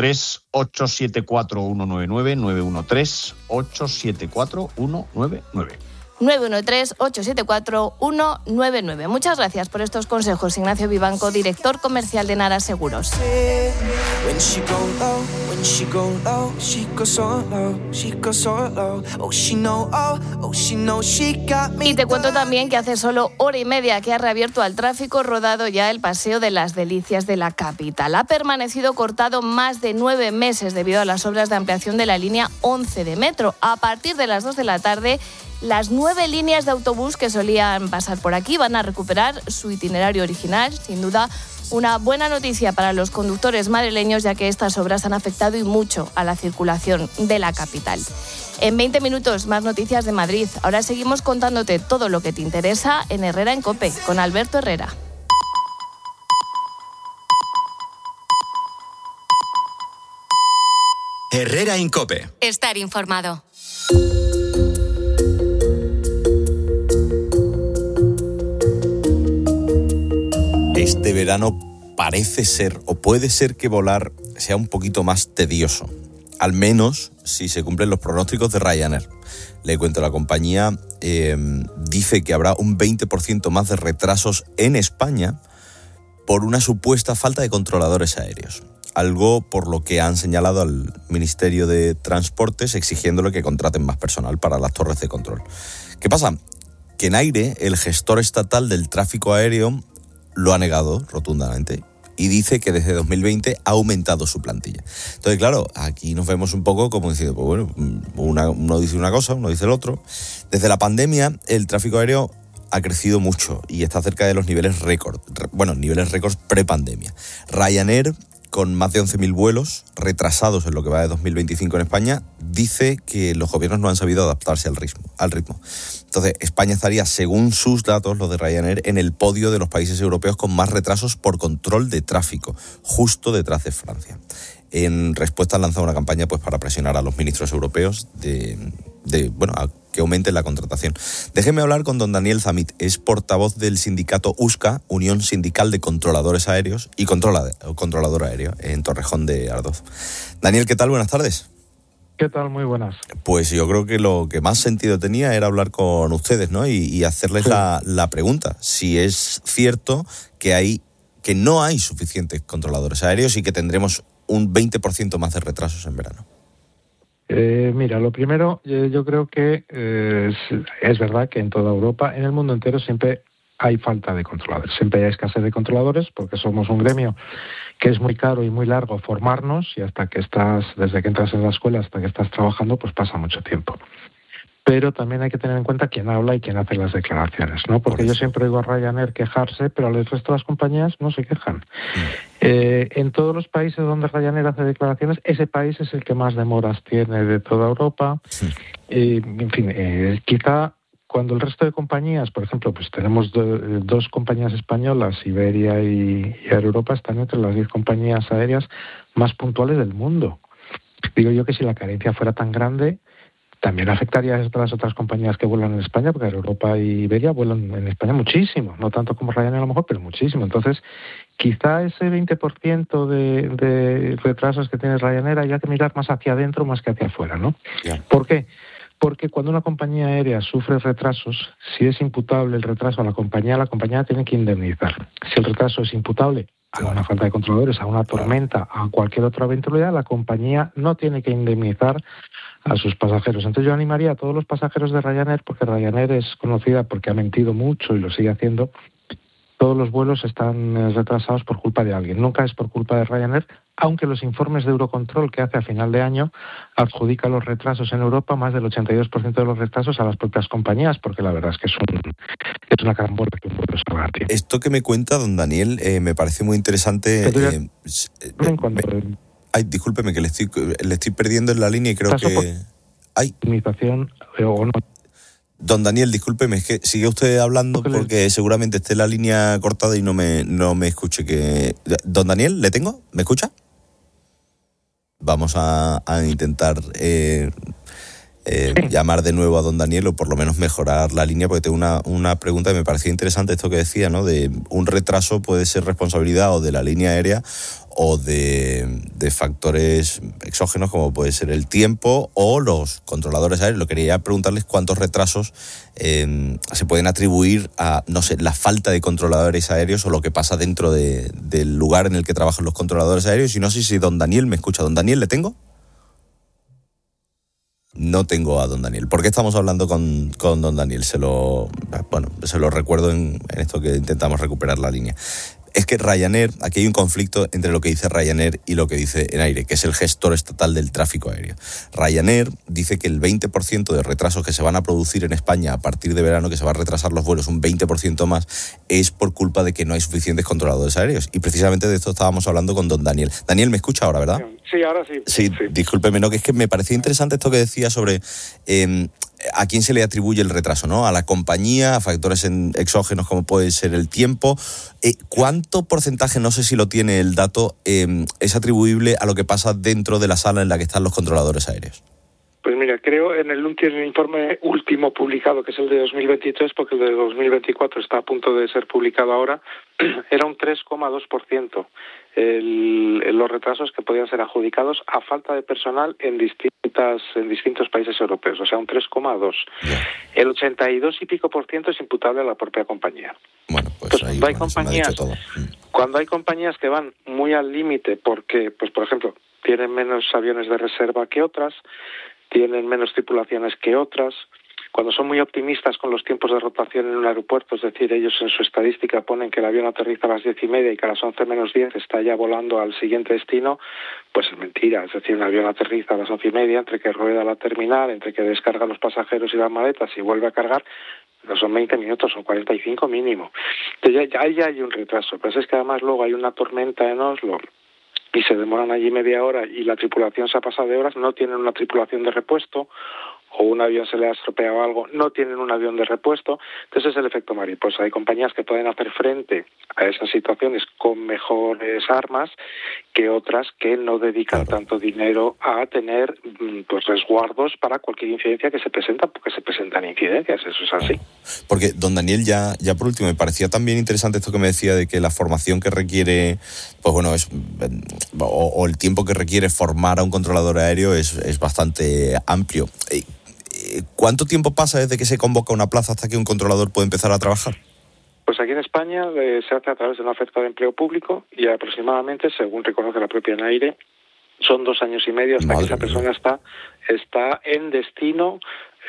913-874-199, 913-874-199. 913-874-199. Muchas gracias por estos consejos, Ignacio Vivanco, director comercial de Nara Seguros. Y te cuento también que hace solo hora y media que ha reabierto al tráfico rodado ya el Paseo de las Delicias de la capital. Ha permanecido cortado más de 9 meses debido a las obras de ampliación de la línea 11 de metro. A partir de las 2 de la tarde, las 9 líneas de autobús que solían pasar por aquí van a recuperar su itinerario original. Sin duda, una buena noticia para los conductores madrileños, ya que estas obras han afectado y mucho a la circulación de la capital. En 20 minutos, más noticias de Madrid. Ahora seguimos contándote todo lo que te interesa en Herrera en COPE, con Alberto Herrera. Herrera en COPE. Estar informado. Este verano parece ser, o puede ser que volar sea un poquito más tedioso. Al menos si se cumplen los pronósticos de Ryanair. Le cuento, la compañía dice que habrá un 20% más de retrasos en España por una supuesta falta de controladores aéreos. Algo por lo que han señalado al Ministerio de Transportes, exigiéndole que contraten más personal para las torres de control. ¿Qué pasa? Que en aire, el gestor estatal del tráfico aéreo lo ha negado rotundamente y dice que desde 2020 ha aumentado su plantilla. Entonces, claro, aquí nos vemos un poco como diciendo, pues bueno, uno dice una cosa, uno dice el otro. Desde la pandemia, el tráfico aéreo ha crecido mucho y está cerca de los niveles récord. Bueno, niveles récords prepandemia. Ryanair, con más de 11.000 vuelos retrasados en lo que va de 2025 en España, dice que los gobiernos no han sabido adaptarse al ritmo. Entonces, España estaría, según sus datos, los de Ryanair, en el podio de los países europeos con más retrasos por control de tráfico, justo detrás de Francia. En respuesta han lanzado una campaña pues para presionar a los ministros europeos a que aumente la contratación. Déjeme hablar con don Daniel Zamit, es portavoz del sindicato USCA, Unión Sindical de Controladores Aéreos y Controlador Aéreo, en Torrejón de Ardoz. Daniel, ¿qué tal? Buenas tardes. ¿Qué tal? Muy buenas. Pues yo creo que lo que más sentido tenía era hablar con ustedes, ¿no? Y hacerles la pregunta, si es cierto que no hay suficientes controladores aéreos y que tendremos un 20% más de retrasos en verano. Mira, lo primero, yo creo que es verdad que en toda Europa, en el mundo entero, siempre hay falta de controladores. Siempre hay escasez de controladores porque somos un gremio que es muy caro y muy largo formarnos, y desde que entras en la escuela hasta que estás trabajando, pues pasa mucho tiempo. Pero también hay que tener en cuenta quién habla y quién hace las declaraciones, ¿no? Porque yo siempre oigo a Ryanair quejarse, pero al resto de las compañías no se quejan. En todos los países donde Ryanair hace declaraciones, ese país es el que más demoras tiene de toda Europa. En fin, quizá cuando el resto de compañías, por ejemplo, pues tenemos dos compañías españolas, Iberia y Air Europa, están entre las 10 compañías aéreas más puntuales del mundo. Digo yo que si la carencia fuera tan grande, también afectaría a las otras compañías que vuelan en España, porque Air Europa y Iberia vuelan en España muchísimo, no tanto como Ryanair a lo mejor, pero muchísimo. Entonces, quizá ese 20% de retrasos que tiene Ryanair haya que mirar más hacia adentro más que hacia afuera, ¿no? Yeah. ¿Por qué? Porque cuando una compañía aérea sufre retrasos, si es imputable el retraso a la compañía tiene que indemnizar. Si el retraso es imputable a una falta de controladores, a una tormenta, a cualquier otra eventualidad, la compañía no tiene que indemnizar a sus pasajeros. Entonces yo animaría a todos los pasajeros de Ryanair, porque Ryanair es conocida porque ha mentido mucho y lo sigue haciendo. Todos los vuelos están retrasados por culpa de alguien. Nunca es por culpa de Ryanair, aunque los informes de Eurocontrol que hace a final de año adjudica los retrasos en Europa, más del 82% de los retrasos, a las propias compañías, porque la verdad es que es una carambola que un vuelo salga a tiempo. Esto que me cuenta don Daniel me parece muy interesante. Discúlpeme que le estoy perdiendo en la línea y creo que hay limitación o no. Don Daniel, discúlpeme, es que sigue usted hablando porque seguramente esté la línea cortada y no me escuche. Don Daniel, ¿le tengo? ¿Me escucha? Vamos a intentar llamar de nuevo a don Daniel o por lo menos mejorar la línea, porque tengo una pregunta que me parecía interesante, esto que decía, ¿no? De un retraso puede ser responsabilidad o de la línea aérea o de factores exógenos como puede ser el tiempo o los controladores aéreos. Lo quería preguntarles cuántos retrasos se pueden atribuir a, no sé, la falta de controladores aéreos o lo que pasa dentro del lugar en el que trabajan los controladores aéreos. Y no sé si don Daniel me escucha. ¿Don Daniel le tengo? No tengo a don Daniel. ¿Por qué estamos hablando con don Daniel? Se lo recuerdo en esto que intentamos recuperar la línea. Es que Ryanair, aquí hay un conflicto entre lo que dice Ryanair y lo que dice ENAIRE, que es el gestor estatal del tráfico aéreo. Ryanair dice que el 20% de retrasos que se van a producir en España a partir de verano, que se van a retrasar los vuelos un 20% más, es por culpa de que no hay suficientes controladores aéreos. Y precisamente de esto estábamos hablando con don Daniel. Daniel, ¿me escucha ahora, verdad? Sí, ahora sí. Sí, discúlpeme, ¿no? Que es que me parecía interesante esto que decía sobre a quién se le atribuye el retraso, ¿no? A la compañía, a factores exógenos como puede ser el tiempo. ¿Cuánto porcentaje, no sé si lo tiene el dato, es atribuible a lo que pasa dentro de la sala en la que están los controladores aéreos? Pues mira, creo en el informe último publicado, que es el de 2023, porque el de 2024 está a punto de ser publicado ahora, era un 3,2% los retrasos que podían ser adjudicados a falta de personal en distintos países europeos, o sea, un 3,2%. El 82 y pico % es imputable a la propia compañía. Bueno, pues ahí cuando hay compañías que van muy al límite porque, pues por ejemplo, tienen menos aviones de reserva que otras, tienen menos tripulaciones que otras, cuando son muy optimistas con los tiempos de rotación en un aeropuerto, es decir, ellos en su estadística ponen que el avión aterriza a las 10:30 y que a las 11 menos 10 está ya volando al siguiente destino, pues es mentira. Es decir, un avión aterriza a las 11:30, entre que rueda la terminal, entre que descarga a los pasajeros y las maletas y vuelve a cargar, no son 20 minutos, son 45 mínimo. Entonces ya hay un retraso. Pues es que además luego hay una tormenta en Oslo y se demoran allí media hora y la tripulación se ha pasado de horas, no tienen una tripulación de repuesto, o un avión se le ha estropeado algo, no tienen un avión de repuesto. Entonces es el efecto mariposa. Hay compañías que pueden hacer frente a esas situaciones con mejores armas que otras que no dedican tanto dinero a tener pues resguardos para cualquier incidencia que se presenta, porque se presentan incidencias, eso es así. Porque, don Daniel, ya por último, me parecía también interesante esto que me decía de que la formación que requiere, pues bueno, o el tiempo que requiere formar a un controlador aéreo es bastante amplio. ¿Cuánto tiempo pasa desde que se convoca una plaza hasta que un controlador puede empezar a trabajar? Pues aquí en España se hace a través de una oferta de empleo público y aproximadamente, según reconoce la propia ENAIRE, son 2 años y medio hasta que esa persona está en destino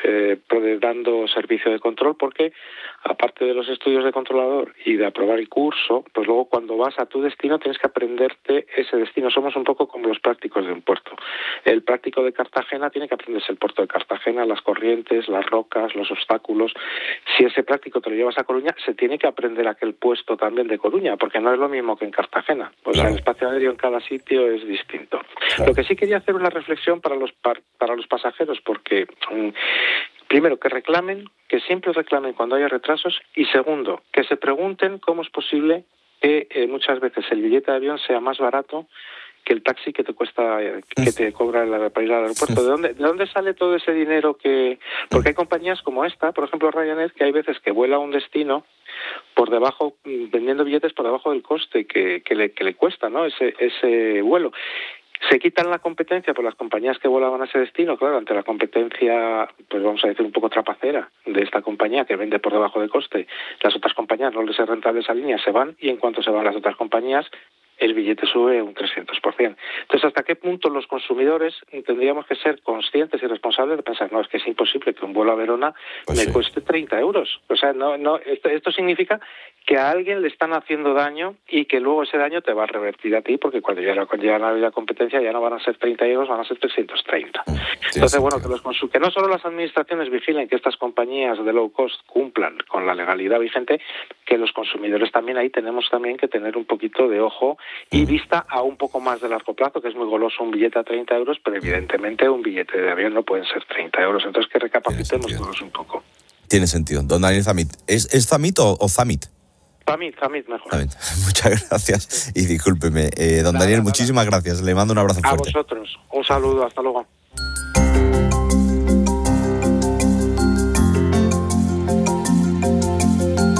dando servicio de control, porque aparte de los estudios de controlador y de aprobar el curso, pues luego cuando vas a tu destino tienes que aprenderte ese destino. Somos un poco como los prácticos de un puerto. El práctico de Cartagena tiene que aprenderse el puerto de Cartagena, las corrientes, las rocas, los obstáculos. Si ese práctico te lo llevas a Coruña, se tiene que aprender aquel puesto también de Coruña, porque no es lo mismo que en Cartagena. Pues el espacio aéreo en cada sitio es distinto. Lo que sí quería hacer una reflexión para los pasajeros, porque primero, que siempre reclamen cuando haya retrasos, y segundo, que se pregunten cómo es posible que muchas veces el billete de avión sea más barato que el taxi que te cuesta, que te cobra para ir al aeropuerto. ¿De dónde sale todo ese dinero que...? Porque hay compañías como esta, por ejemplo Ryanair, que hay veces que vuela a un destino por debajo, vendiendo billetes por debajo del coste que le cuesta, ¿no? Ese vuelo. Se quitan la competencia por las compañías que volaban a ese destino, claro, ante la competencia, pues vamos a decir, un poco trapacera de esta compañía que vende por debajo de coste. Las otras compañías no les es rentable esa línea, se van, y en cuanto se van las otras compañías, el billete sube un 300%. Entonces, ¿hasta qué punto los consumidores tendríamos que ser conscientes y responsables de pensar, no, es que es imposible que un vuelo a Verona me cueste 30 euros? O sea, esto significa que a alguien le están haciendo daño y que luego ese daño te va a revertir a ti, porque cuando ya la competencia ya no van a ser 30 euros, van a ser 330. Entonces, bueno, que no solo las administraciones vigilen que estas compañías de low cost cumplan con la legalidad vigente, que los consumidores también ahí tenemos también que tener un poquito de ojo y vista a un poco más de largo plazo, que es muy goloso un billete a 30 euros, pero evidentemente un billete de avión no pueden ser 30 euros. Entonces, que recapacitemos todos un poco. Tiene sentido. Don Daniel Zamit, ¿es Zamit o Zamit? Zamit, mejor. Zamit. Muchas gracias y discúlpeme. Don Daniel, muchísimas gracias. Le mando un abrazo fuerte. A vosotros. Un saludo. Hasta luego.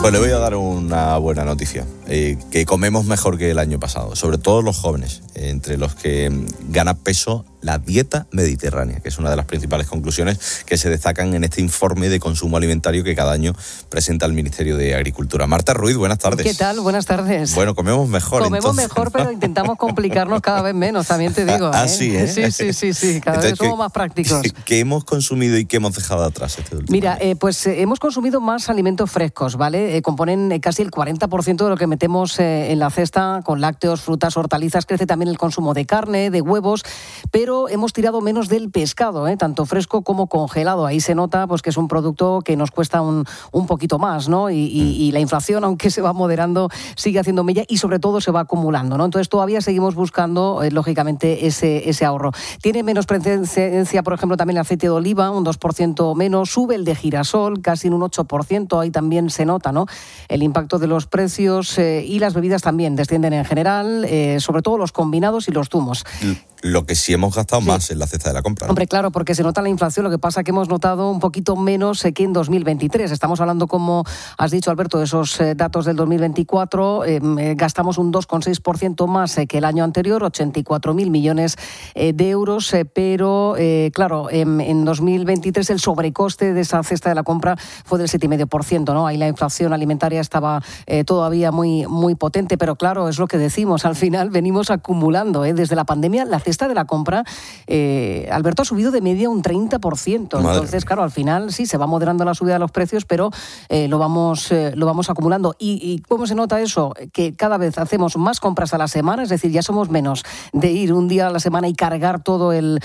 Pues le voy a dar una buena noticia, que comemos mejor que el año pasado, sobre todo los jóvenes, entre los que gana peso la dieta mediterránea, que es una de las principales conclusiones que se destacan en este informe de consumo alimentario que cada año presenta el Ministerio de Agricultura. Marta Ruiz, buenas tardes. ¿Qué tal? Buenas tardes. Bueno, comemos mejor. Comemos mejor, pero intentamos complicarnos cada vez menos, también te digo. Sí, ¿eh? Sí, cada vez somos más prácticos. ¿Qué hemos consumido y qué hemos dejado atrás este último Mira, año? hemos consumido más alimentos frescos, ¿vale? Componen casi el 40% de lo que metemos en la cesta, con lácteos, frutas, hortalizas. Crece también el consumo de carne, de huevos, pero hemos tirado menos del pescado, tanto fresco como congelado. Ahí se nota pues que es un producto que nos cuesta un poquito más, ¿no? Y la inflación, aunque se va moderando, sigue haciendo mella y sobre todo se va acumulando, ¿no? Entonces todavía seguimos buscando, lógicamente, ese ahorro. Tiene menos presencia, por ejemplo, también el aceite de oliva, un 2% menos. Sube el de girasol, casi un 8%. Ahí también se nota, ¿no? El impacto de los precios y las bebidas también descienden en general, sobre todo los combinados y los zumos. Lo que sí hemos gastado más en la cesta de la compra, ¿no? Hombre, claro, porque se nota la inflación. Lo que pasa es que hemos notado un poquito menos que en 2023. Estamos hablando, como has dicho, Alberto, de esos datos del 2024. Gastamos un 2,6% más que el año anterior, 84.000 millones de euros. Pero, claro, en 2023 el sobrecoste de esa cesta de la compra fue del 7,5%, ¿no? Ahí la inflación alimentaria estaba todavía muy, muy potente. Pero, claro, es lo que decimos. Al final venimos acumulando. Desde la pandemia, la cesta de la compra, Alberto, ha subido de media un 30%. Entonces, claro, al final sí se va moderando la subida de los precios, pero lo vamos acumulando. ¿Y cómo se nota eso? Que cada vez hacemos más compras a la semana, es decir, ya somos menos de ir un día a la semana y cargar todo el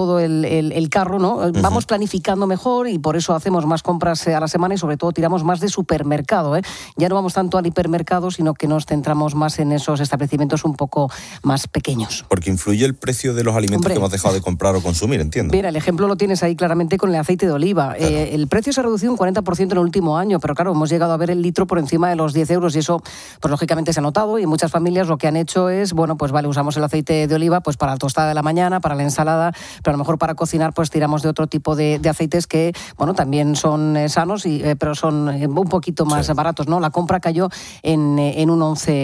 carro, ¿no? Uh-huh. Vamos planificando mejor y por eso hacemos más compras a la semana y sobre todo tiramos más de supermercado. Ya no vamos tanto al hipermercado, sino que nos centramos más en esos establecimientos un poco más pequeños. Porque influye el precio de los alimentos que hemos dejado de comprar o consumir, entiendo. Mira, el ejemplo lo tienes ahí claramente con el aceite de oliva. Claro. El precio se ha reducido un 40% en el último año, pero claro, hemos llegado a ver el litro por encima de los 10 euros y eso, pues lógicamente se ha notado y muchas familias lo que han hecho es, bueno, pues vale, usamos el aceite de oliva pues para la tostada de la mañana, para la ensalada, pero a lo mejor para cocinar pues tiramos de otro tipo de aceites que, bueno, también son sanos, pero son un poquito más baratos, ¿no? La compra cayó en un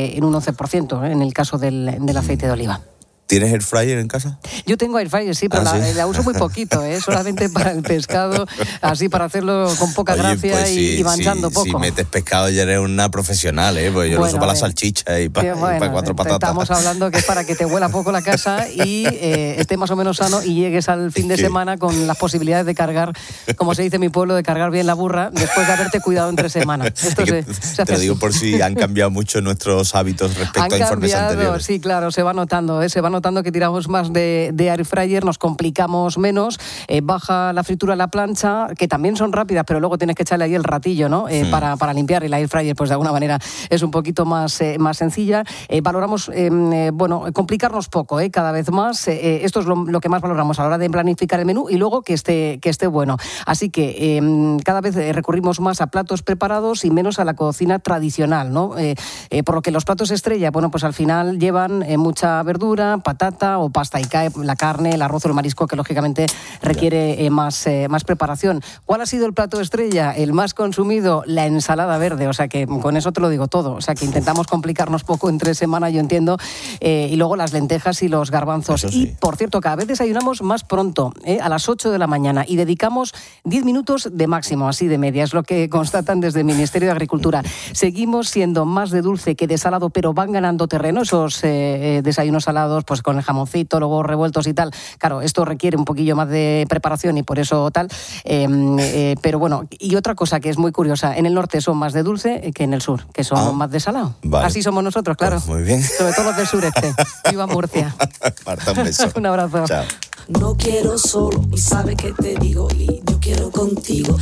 11%, en el caso del aceite de oliva. ¿Tienes air fryer en casa? Yo tengo air fryer, sí, pero la uso muy poquito, solamente para el pescado, así para hacerlo con poca gracia pues y manchando poco. Si metes pescado ya eres una profesional, pues yo lo uso para la salchicha y para 4 patatas. Estamos hablando que es para que te huela poco la casa y esté más o menos sano y llegues al fin de semana con las posibilidades de cargar, como se dice en mi pueblo, de cargar bien la burra después de haberte cuidado entre semana. Esto te lo digo por si han cambiado mucho nuestros hábitos respecto a informes anteriores. Sí, claro, se va notando, notando que tiramos más de air fryer, nos complicamos menos, baja la fritura a la plancha, que también son rápidas, pero luego tienes que echarle ahí el ratillo, ¿no? Para limpiar, y la air fryer pues de alguna manera es un poquito más sencilla. Valoramos, complicarnos poco, cada vez más. Esto es lo que más valoramos a la hora de planificar el menú y luego que esté bueno. Así que cada vez recurrimos más a platos preparados y menos a la cocina tradicional, ¿no? Por lo que los platos estrella, bueno, pues al final llevan mucha verdura, patata o pasta y cae la carne, el arroz o el marisco, que lógicamente requiere más preparación. ¿Cuál ha sido el plato estrella? El más consumido, la ensalada verde, o sea que con eso te lo digo todo, o sea que intentamos complicarnos poco entre semana, yo entiendo, y luego las lentejas y los garbanzos. Sí. Y, por cierto, cada vez desayunamos más pronto, a las 8 de la mañana, y dedicamos 10 minutos de máximo, así de media, es lo que constatan desde el Ministerio de Agricultura. Seguimos siendo más de dulce que de salado, pero van ganando terreno esos desayunos salados, pues con el jamoncito, luego revueltos y tal. Claro, esto requiere un poquillo más de preparación y por eso tal. Pero bueno, y otra cosa que es muy curiosa, en el norte son más de dulce que en el sur, que son más de salado. Vale. Así somos nosotros, claro. Pues muy bien. Sobre todo los del sureste. Viva Murcia. Marta, un beso. Un abrazo. Chao. No quiero solo, y sabe que te digo, y yo quiero contigo,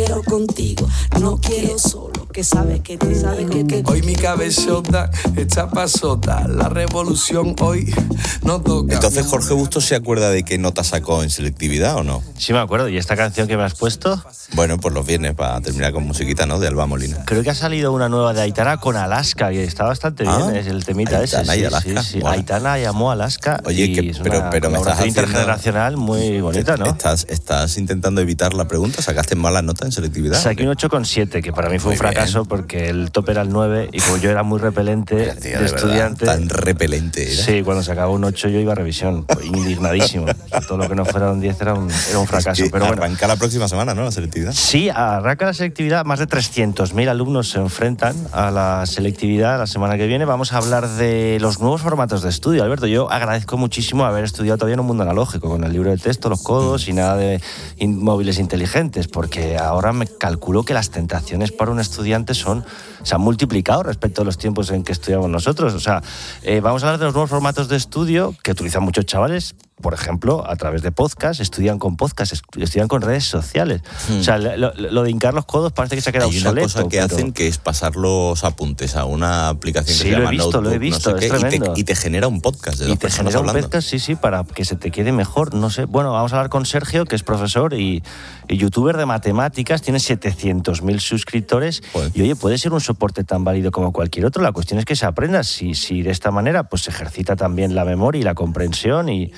no quiero solo, que sabe que te digo que... Hoy mi cabezota está pasota, la revolución hoy no toca. Entonces Jorge Bustos se acuerda de qué nota sacó en selectividad, ¿o no? Sí me acuerdo, ¿y esta canción que me has puesto? Bueno, pues los viernes para terminar con musiquita, ¿no? De Alba Molina. Creo que ha salido una nueva de Aitana con Alaska, que está bastante bien, es el temita Aitana ese. Y Alaska. Sí. Bueno. Aitana llamó a Alaska. Oye, pero me estás haciendo... internacional muy bonita, ¿no? Estás intentando evitar la pregunta. ¿Sacaste mala nota en selectividad? Saqué un 8,7, que para mí fue un fracaso. fracaso porque el top era el 9 y como yo era muy repelente de estudiante... Tan repelente era. Sí, cuando se acabó un 8 yo iba a revisión, indignadísimo. Todo lo que no fuera un 10 era un fracaso. Es que pero bueno, arranca la próxima semana, ¿no? La selectividad. Sí, arranca la selectividad. Más de 300.000 alumnos se enfrentan a la selectividad la semana que viene. Vamos a hablar de los nuevos formatos de estudio. Alberto, yo agradezco muchísimo haber estudiado todavía en un mundo analógico, con el libro de texto, los codos y nada de móviles inteligentes, porque ahora me calculo que las tentaciones para un estudiante se han multiplicado respecto a los tiempos en que estudiamos nosotros. O sea, vamos a hablar de los nuevos formatos de estudio que utilizan muchos chavales, por ejemplo, a través de podcast, estudian con redes sociales. O sea, lo de hincar los codos parece que se ha quedado obsoleto. Hay una cosa que hacen que es pasar los apuntes a una aplicación que se llama Notebook, lo he visto, no sé es tremendo. y te genera un podcast de dos personas hablando. Un podcast, sí, para que se te quede mejor, no sé. Bueno, vamos a hablar con Sergio, que es profesor y youtuber de matemáticas, tiene 700.000 suscriptores. Bueno. Y oye, puede ser un soporte tan válido como cualquier otro. La cuestión es que se aprenda. Si de esta manera pues se ejercita también la memoria y la comprensión y...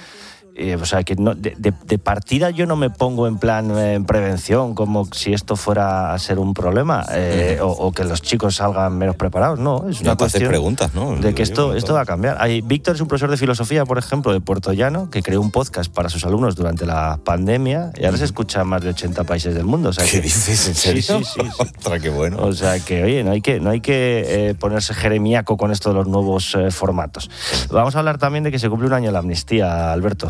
o sea, que no, de partida yo no me pongo en plan en prevención como si esto fuera a ser un problema o que los chicos salgan menos preparados. No, es una cuestión preguntas, ¿no? De que esto va a cambiar. Víctor es un profesor de filosofía, por ejemplo, de Puerto Llano, que creó un podcast para sus alumnos durante la pandemia y ahora se escucha en más de 80 países del mundo. O sea, ¿qué dices? ¿En serio? Sí. Ostras, qué bueno. O sea que, oye, no hay que ponerse jeremiaco con esto de los nuevos formatos. Vamos a hablar también de que se cumple un año de la amnistía, Alberto.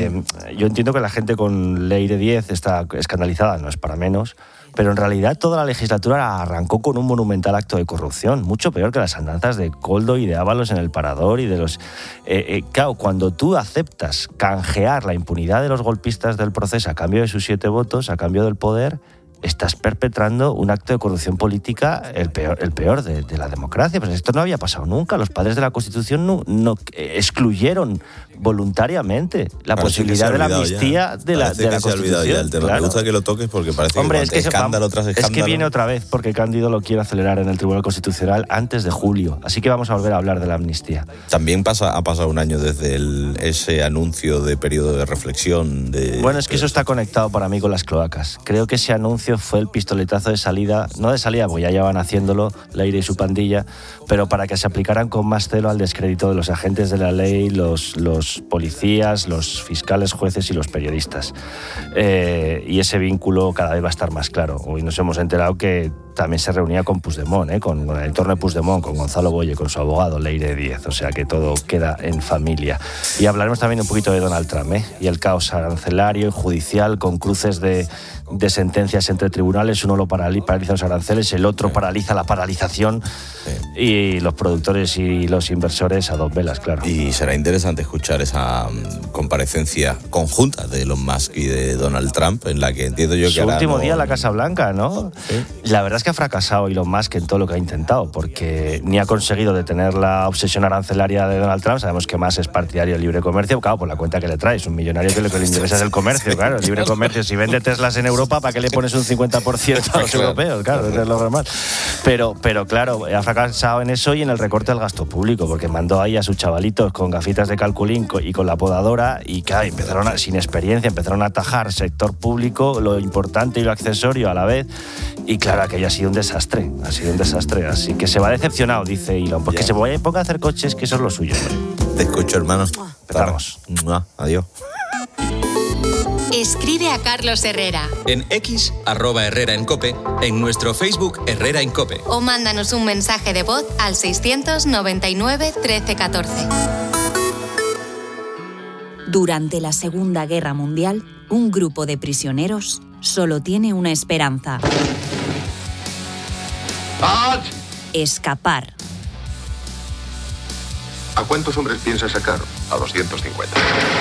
Yo entiendo que la gente con ley de 10 está escandalizada, no es para menos, pero en realidad toda la legislatura arrancó con un monumental acto de corrupción, mucho peor que las andanzas de Koldo y de Ábalos en el Parador y de los... claro, cuando tú aceptas canjear la impunidad de los golpistas del proceso a cambio de sus 7 votos, a cambio del poder, estás perpetrando un acto de corrupción política el peor de la democracia. Pues esto no había pasado nunca. Los padres de la Constitución no excluyeron voluntariamente la posibilidad de la amnistía de la Constitución. Se ha olvidado ya el tema. Claro. Me gusta que lo toques porque parece que escándalo tras escándalo. Es que viene otra vez porque Cándido lo quiere acelerar en el Tribunal Constitucional antes de julio. Así que vamos a volver a hablar de la amnistía. También ha pasado un año desde ese anuncio de periodo de reflexión. Bueno, es que eso está conectado para mí con las cloacas. Creo que ese anuncio fue el pistoletazo de salida, no de salida, porque ya llevan haciéndolo Leire y su pandilla, pero para que se aplicaran con más celo al descrédito de los agentes de la ley, los policías, los fiscales, jueces y los periodistas. Y ese vínculo cada vez va a estar más claro. Hoy nos hemos enterado que también se reunía con Puigdemont, con el entorno de Puigdemont, con Gonzalo Boye, con su abogado Leire Díez, o sea que todo queda en familia. Y hablaremos también un poquito de Donald Trump, y el caos arancelario y judicial con cruces de sentencias entre tribunales. Uno lo paraliza los aranceles, el otro paraliza la paralización y los productores y los inversores a dos velas, claro. Y será interesante escuchar esa comparecencia conjunta de Elon Musk y de Donald Trump, en la que entiendo yo que su último día en la Casa Blanca, ¿no? ¿Sí? La verdad es que ha fracasado Elon Musk en todo lo que ha intentado, porque ni ha conseguido detener la obsesión arancelaria de Donald Trump. Sabemos que más es partidario del libre comercio, claro, por la cuenta que le trae. Es un millonario que lo que le interesa es el comercio, claro, el libre comercio. Si vende Teslas en Europa, ¿para qué le pones un 50% a los europeos? Claro, es lo normal. Pero claro, ha fracasado en eso y en el recorte del gasto público, porque mandó ahí a sus chavalitos con gafitas de calculín y con la podadora y claro, sin experiencia, empezaron a atajar sector público, lo importante y lo accesorio a la vez, y claro, aquello ha sido un desastre, así que se va decepcionado, dice Elon, porque se ponga a hacer coches, que eso es lo suyo, hombre. Te escucho, hermano. Empezamos. Adiós. Escribe a Carlos Herrera. En X, @Herrera en COPE, en nuestro Facebook Herrera en COPE. O mándanos un mensaje de voz al 699 1314. Durante la Segunda Guerra Mundial, un grupo de prisioneros solo tiene una esperanza. Escapar. ¿A cuántos hombres piensa sacar? A 250.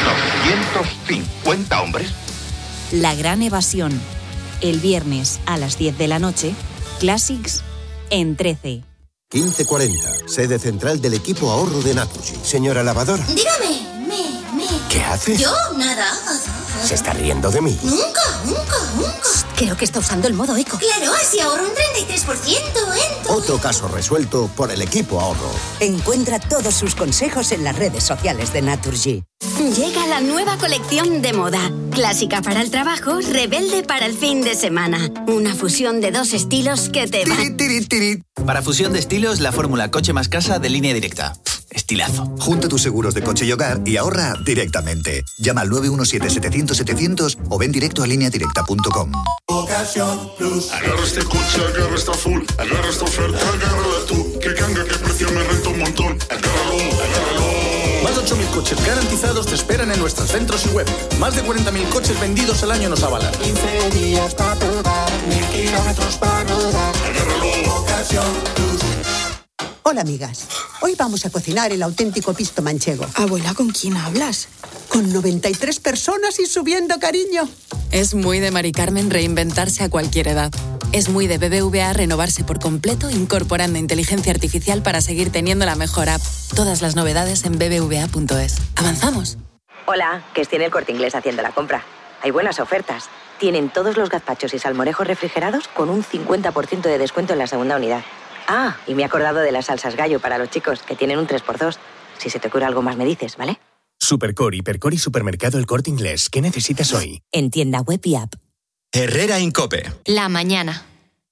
¿250 hombres? La gran evasión. El viernes a las 10 de la noche, Classics en 13. 1540, sede central del equipo ahorro de Naturgy. Señora lavadora. Dígame, ¿Qué haces? Yo, nada. ¿Se está riendo de mí? Nunca. Creo que está usando el modo eco. Claro, así ahorro un 33% en todo. Otro caso resuelto por el equipo ahorro. Encuentra todos sus consejos en las redes sociales de Naturgy. Llega la nueva colección de moda. Clásica para el trabajo, rebelde para el fin de semana. Una fusión de dos estilos que te van. Para fusión de estilos, la fórmula coche más casa de Línea Directa. Estilazo. Junta tus seguros de coche y hogar y ahorra directamente. Llama al 917-700-700 o ven directo a lineadirecta.com. Ocasión Plus. Agarra este coche, agarra esta full, agarra esta oferta, agárrala tú. Que canga, que precio, me renta un montón. Agárralo. Más de 8.000 coches garantizados te esperan en nuestros centros y web. Más de 40.000 coches vendidos al año nos avalan. 15 días para probar, 1.000 kilómetros para rodar. Agárralo. Ocasión Plus. Hola, amigas. Hoy vamos a cocinar el auténtico pisto manchego. Abuela, ¿con quién hablas? Con 93 personas y subiendo, cariño. Es muy de Mari Carmen reinventarse a cualquier edad. Es muy de BBVA renovarse por completo, incorporando inteligencia artificial para seguir teniendo la mejor app. Todas las novedades en bbva.es. ¿Avanzamos? Hola, que estoy en el Corte Inglés haciendo la compra. Hay buenas ofertas. Tienen todos los gazpachos y salmorejos refrigerados con un 50% de descuento en la segunda unidad. Ah, y me he acordado de las salsas gallo para los chicos, que tienen un 3x2. Si se te ocurre algo más me dices, ¿vale? Supercore, Hipercore y Supermercado El Corte Inglés. ¿Qué necesitas hoy? En tienda web y app. Herrera Incope. La mañana.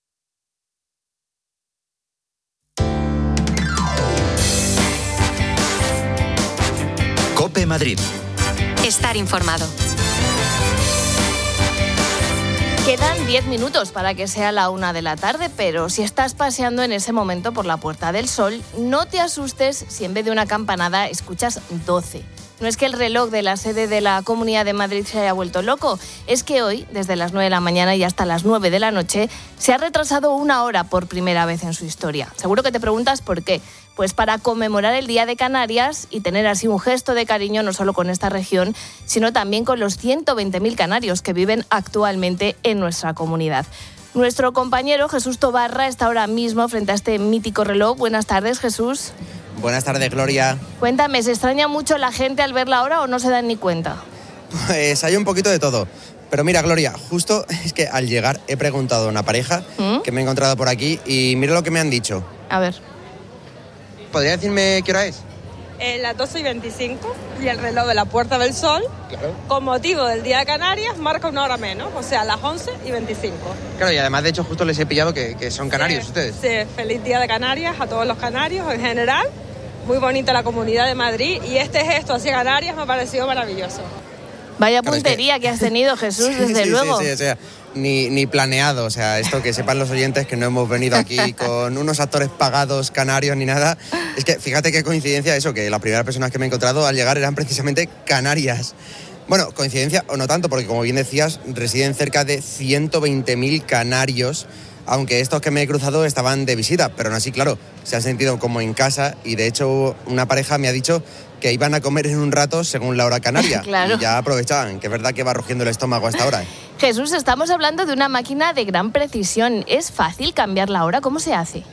Cope Madrid. Estar informado. Quedan 10 minutos para que sea la 1 de la tarde, pero si estás paseando en ese momento por la Puerta del Sol, no te asustes si en vez de una campanada escuchas 12. No es que el reloj de la sede de la Comunidad de Madrid se haya vuelto loco, es que hoy, desde las 9 de la mañana y hasta las 9 de la noche, se ha retrasado 1 hora por primera vez en su historia. Seguro que te preguntas por qué. Pues para conmemorar el Día de Canarias y tener así un gesto de cariño no solo con esta región, sino también con los 120.000 canarios que viven actualmente en nuestra comunidad. Nuestro compañero Jesús Tobarra está ahora mismo frente a este mítico reloj. Buenas tardes, Jesús. Buenas tardes, Gloria. Cuéntame, ¿se extraña mucho la gente al verla ahora o no se dan ni cuenta? Pues hay un poquito de todo. Pero mira, Gloria, justo es que al llegar he preguntado a una pareja que me he encontrado por aquí y mira lo que me han dicho. A ver. ¿Podría decirme qué hora es? Las 12:25 y el reloj de la Puerta del Sol, claro, con motivo del Día de Canarias, marca 1 hora menos, o sea, las 11:25. Claro, y además, de hecho, justo les he pillado que son canarios ustedes. Sí, feliz Día de Canarias a todos los canarios en general. Muy bonita la Comunidad de Madrid y este gesto hacia Canarias me ha parecido maravilloso. Vaya puntería que has tenido, Jesús, desde luego. Sí, o sea, ni planeado, o sea, esto que sepan los oyentes que no hemos venido aquí con unos actores pagados canarios ni nada. Es que fíjate qué coincidencia eso, que las primeras personas que me he encontrado al llegar eran precisamente canarias. Bueno, coincidencia o no tanto, porque como bien decías, residen cerca de 120.000 canarios, aunque estos que me he cruzado estaban de visita, pero aún así, claro, se han sentido como en casa y de hecho una pareja me ha dicho que iban a comer en un rato según la hora canaria. Claro. Y ya aprovechaban, que es verdad que va rugiendo el estómago a esta hora. Jesús, estamos hablando de una máquina de gran precisión. ¿Es fácil cambiar la hora? ¿Cómo se hace?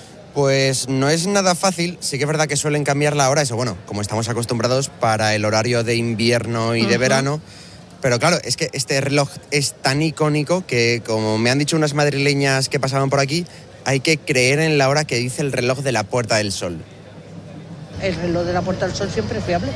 Pues no es nada fácil, sí que es verdad que suelen cambiar la hora, eso bueno, como estamos acostumbrados para el horario de invierno y de verano, pero claro, es que este reloj es tan icónico que, como me han dicho unas madrileñas que pasaban por aquí, hay que creer en la hora que dice el reloj de la Puerta del Sol. El reloj de la Puerta del Sol siempre es fiable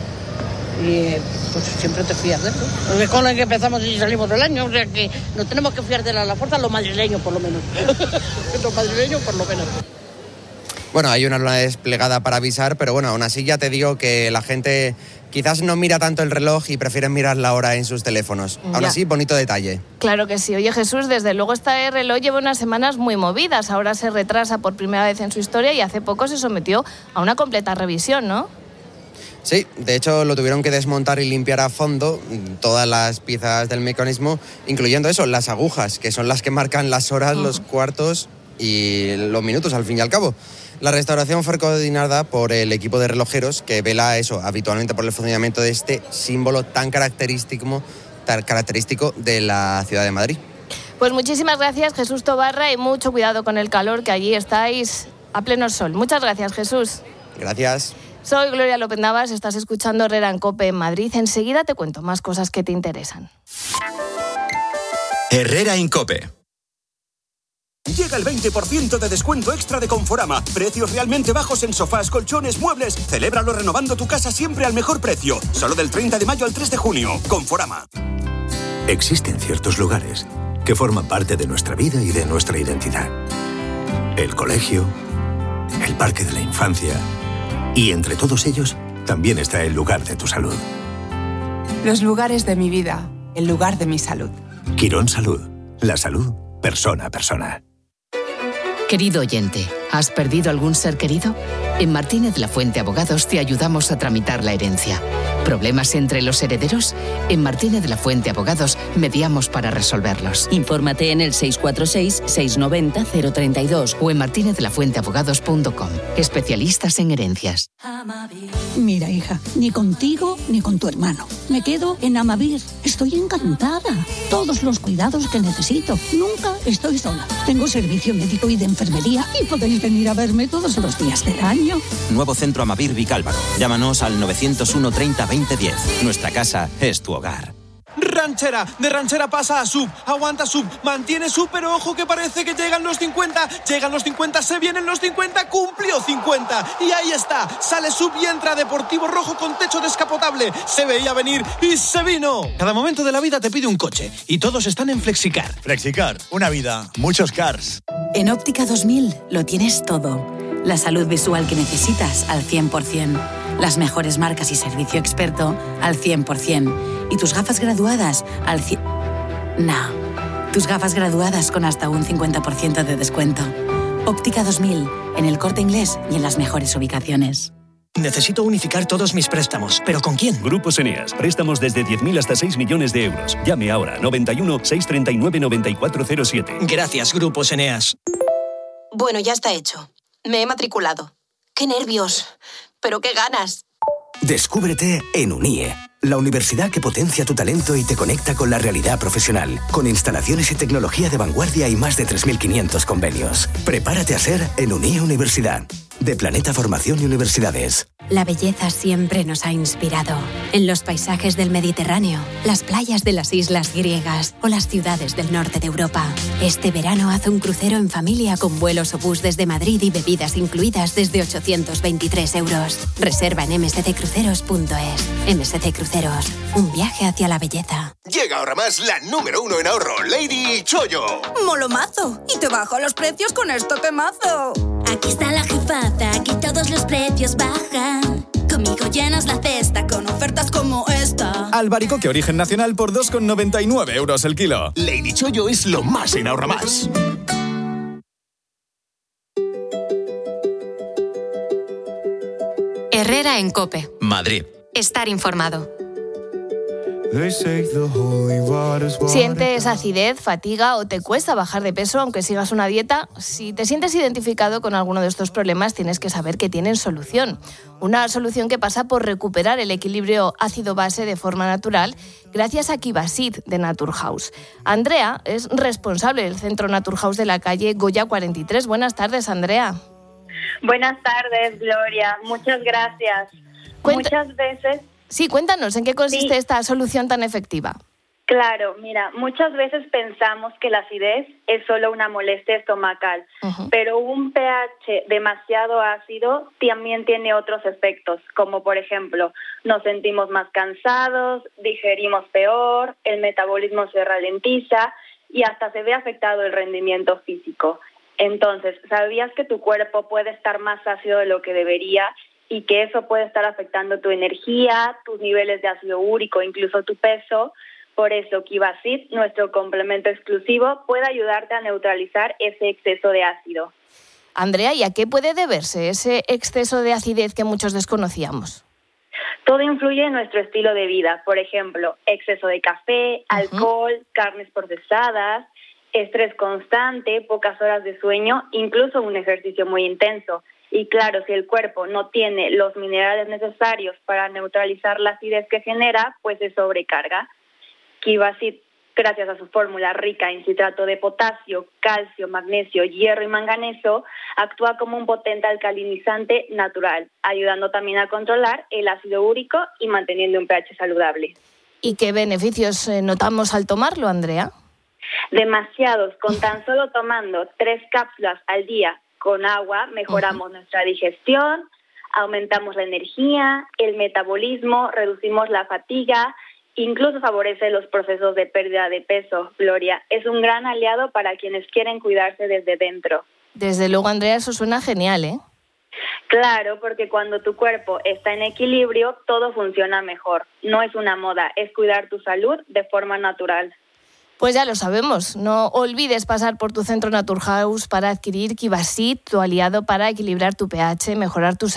y pues siempre te fías de eso. Es con el que empezamos y salimos del año, o sea que nos tenemos que fiar de la fuerza, los madrileños por lo menos. Los madrileños por lo menos. Bueno, hay una luna desplegada para avisar, pero bueno, aún así ya te digo que la gente quizás no mira tanto el reloj y prefieren mirar la hora en sus teléfonos. Aún así, bonito detalle. Claro que sí. Oye, Jesús, desde luego este reloj lleva unas semanas muy movidas. Ahora se retrasa por primera vez en su historia y hace poco se sometió a una completa revisión, ¿no? Sí, de hecho lo tuvieron que desmontar y limpiar a fondo todas las piezas del mecanismo, incluyendo eso, las agujas, que son las que marcan las horas, los cuartos y los minutos al fin y al cabo. La restauración fue coordinada por el equipo de relojeros que vela eso habitualmente por el funcionamiento de este símbolo tan característico de la ciudad de Madrid. Pues muchísimas gracias, Jesús Tobarra, y mucho cuidado con el calor, que allí estáis a pleno sol. Muchas gracias, Jesús. Gracias. Soy Gloria López Navas, estás escuchando Herrera en COPE en Madrid. Enseguida te cuento más cosas que te interesan. Herrera en COPE. Llega el 20% de descuento extra de Conforama. Precios realmente bajos en sofás, colchones, muebles. Celébralo renovando tu casa siempre al mejor precio. Solo del 30 de mayo al 3 de junio. Conforama. Existen ciertos lugares que forman parte de nuestra vida y de nuestra identidad. El colegio, el parque de la infancia y entre todos ellos también está el lugar de tu salud. Los lugares de mi vida, el lugar de mi salud. Quirón Salud. La salud, persona a persona. Querido oyente, ¿has perdido algún ser querido? En Martínez La Fuente Abogados te ayudamos a tramitar la herencia. ¿Problemas entre los herederos? En Martínez La Fuente Abogados mediamos para resolverlos. Infórmate en el 646-690-032 o en martinezlafuenteabogados.com. Especialistas en herencias. Mira, hija, ni contigo ni con tu hermano. Me quedo en Amavir. Estoy encantada. Todos los cuidados que necesito. Nunca estoy sola. Tengo servicio médico y de enfermería y podéis venir a verme todos los días del año. Nuevo Centro Amavir Vicálvaro. Llámanos al 901 30 20 10. Nuestra casa es tu hogar. Ranchera, de ranchera pasa a sub, aguanta sub, mantiene sub, pero ojo que parece que llegan los 50, se vienen los 50, cumplió 50, y ahí está, sale sub y entra Deportivo Rojo con techo descapotable, se veía venir y se vino. Cada momento de la vida te pide un coche, y todos están en Flexicar. Flexicar, una vida, muchos cars. En Óptica 2000 lo tienes todo, la salud visual que necesitas al 100%, las mejores marcas y servicio experto al 100%. ¿Y tus gafas graduadas al 100%? No. Tus gafas graduadas con hasta un 50% de descuento. Óptica 2000, en El Corte Inglés y en las mejores ubicaciones. Necesito unificar todos mis préstamos, ¿pero con quién? Grupos Eneas. Préstamos desde 10.000 hasta 6 millones de euros. Llame ahora, 91 639 9407. Gracias, Grupos Eneas. Bueno, ya está hecho. Me he matriculado. ¡Qué nervios! ¡Pero qué ganas! Descúbrete en UNIE, la universidad que potencia tu talento y te conecta con la realidad profesional, con instalaciones y tecnología de vanguardia y más de 3.500 convenios. Prepárate a ser en UNIE Universidad, de Planeta Formación y Universidades. La belleza siempre nos ha inspirado. En los paisajes del Mediterráneo, las playas de las islas griegas o las ciudades del norte de Europa. Este verano haz un crucero en familia con vuelos o bus desde Madrid y bebidas incluidas desde 823 euros. Reserva en msccruceros.es. MSC Cruceros, un viaje hacia la belleza. Llega ahora más la número 1 en ahorro, Lady Chollo. ¡Molomazo! Y te bajo los precios con esto temazo. Aquí está la jefaza, aquí todos los precios bajan. Conmigo llenas la cesta con ofertas como esta. Albaricoque origen nacional por 2,99 euros el kilo. Lady Chollo es lo más en Ahorra Más. Herrera en COPE. Madrid. Estar informado. ¿Sientes acidez, fatiga o te cuesta bajar de peso aunque sigas una dieta? Si te sientes identificado con alguno de estos problemas, tienes que saber que tienen solución. Una solución que pasa por recuperar el equilibrio ácido-base de forma natural gracias a Kivasit de Naturhaus. Andrea es responsable del centro Naturhaus de la calle Goya 43. Buenas tardes, Andrea. Buenas tardes, Gloria. Muchas gracias. Muchas veces... Sí, cuéntanos, ¿en qué consiste esta solución tan efectiva? Claro, mira, muchas veces pensamos que la acidez es solo una molestia estomacal, pero un pH demasiado ácido también tiene otros efectos, como por ejemplo, nos sentimos más cansados, digerimos peor, el metabolismo se ralentiza y hasta se ve afectado el rendimiento físico. Entonces, ¿sabías que tu cuerpo puede estar más ácido de lo que debería? Y que eso puede estar afectando tu energía, tus niveles de ácido úrico, incluso tu peso. Por eso, Kivasit, nuestro complemento exclusivo, puede ayudarte a neutralizar ese exceso de ácido. Andrea, ¿y a qué puede deberse ese exceso de acidez que muchos desconocíamos? Todo influye en nuestro estilo de vida. Por ejemplo, exceso de café, alcohol, carnes procesadas, estrés constante, pocas horas de sueño, incluso un ejercicio muy intenso. Y claro, si el cuerpo no tiene los minerales necesarios para neutralizar la acidez que genera, pues se sobrecarga. Kivasit, gracias a su fórmula rica en citrato de potasio, calcio, magnesio, hierro y manganeso, actúa como un potente alcalinizante natural, ayudando también a controlar el ácido úrico y manteniendo un pH saludable. ¿Y qué beneficios notamos al tomarlo, Andrea? Demasiados. Con tan solo tomando 3 cápsulas al día con agua, mejoramos nuestra digestión, aumentamos la energía, el metabolismo, reducimos la fatiga, incluso favorece los procesos de pérdida de peso. Gloria, es un gran aliado para quienes quieren cuidarse desde dentro. Desde luego, Andrea, eso suena genial, ¿eh? Claro, porque cuando tu cuerpo está en equilibrio, todo funciona mejor. No es una moda, es cuidar tu salud de forma natural. Pues ya lo sabemos. No olvides pasar por tu centro Naturhaus para adquirir Kivasit, tu aliado para equilibrar tu pH, mejorar tu salud.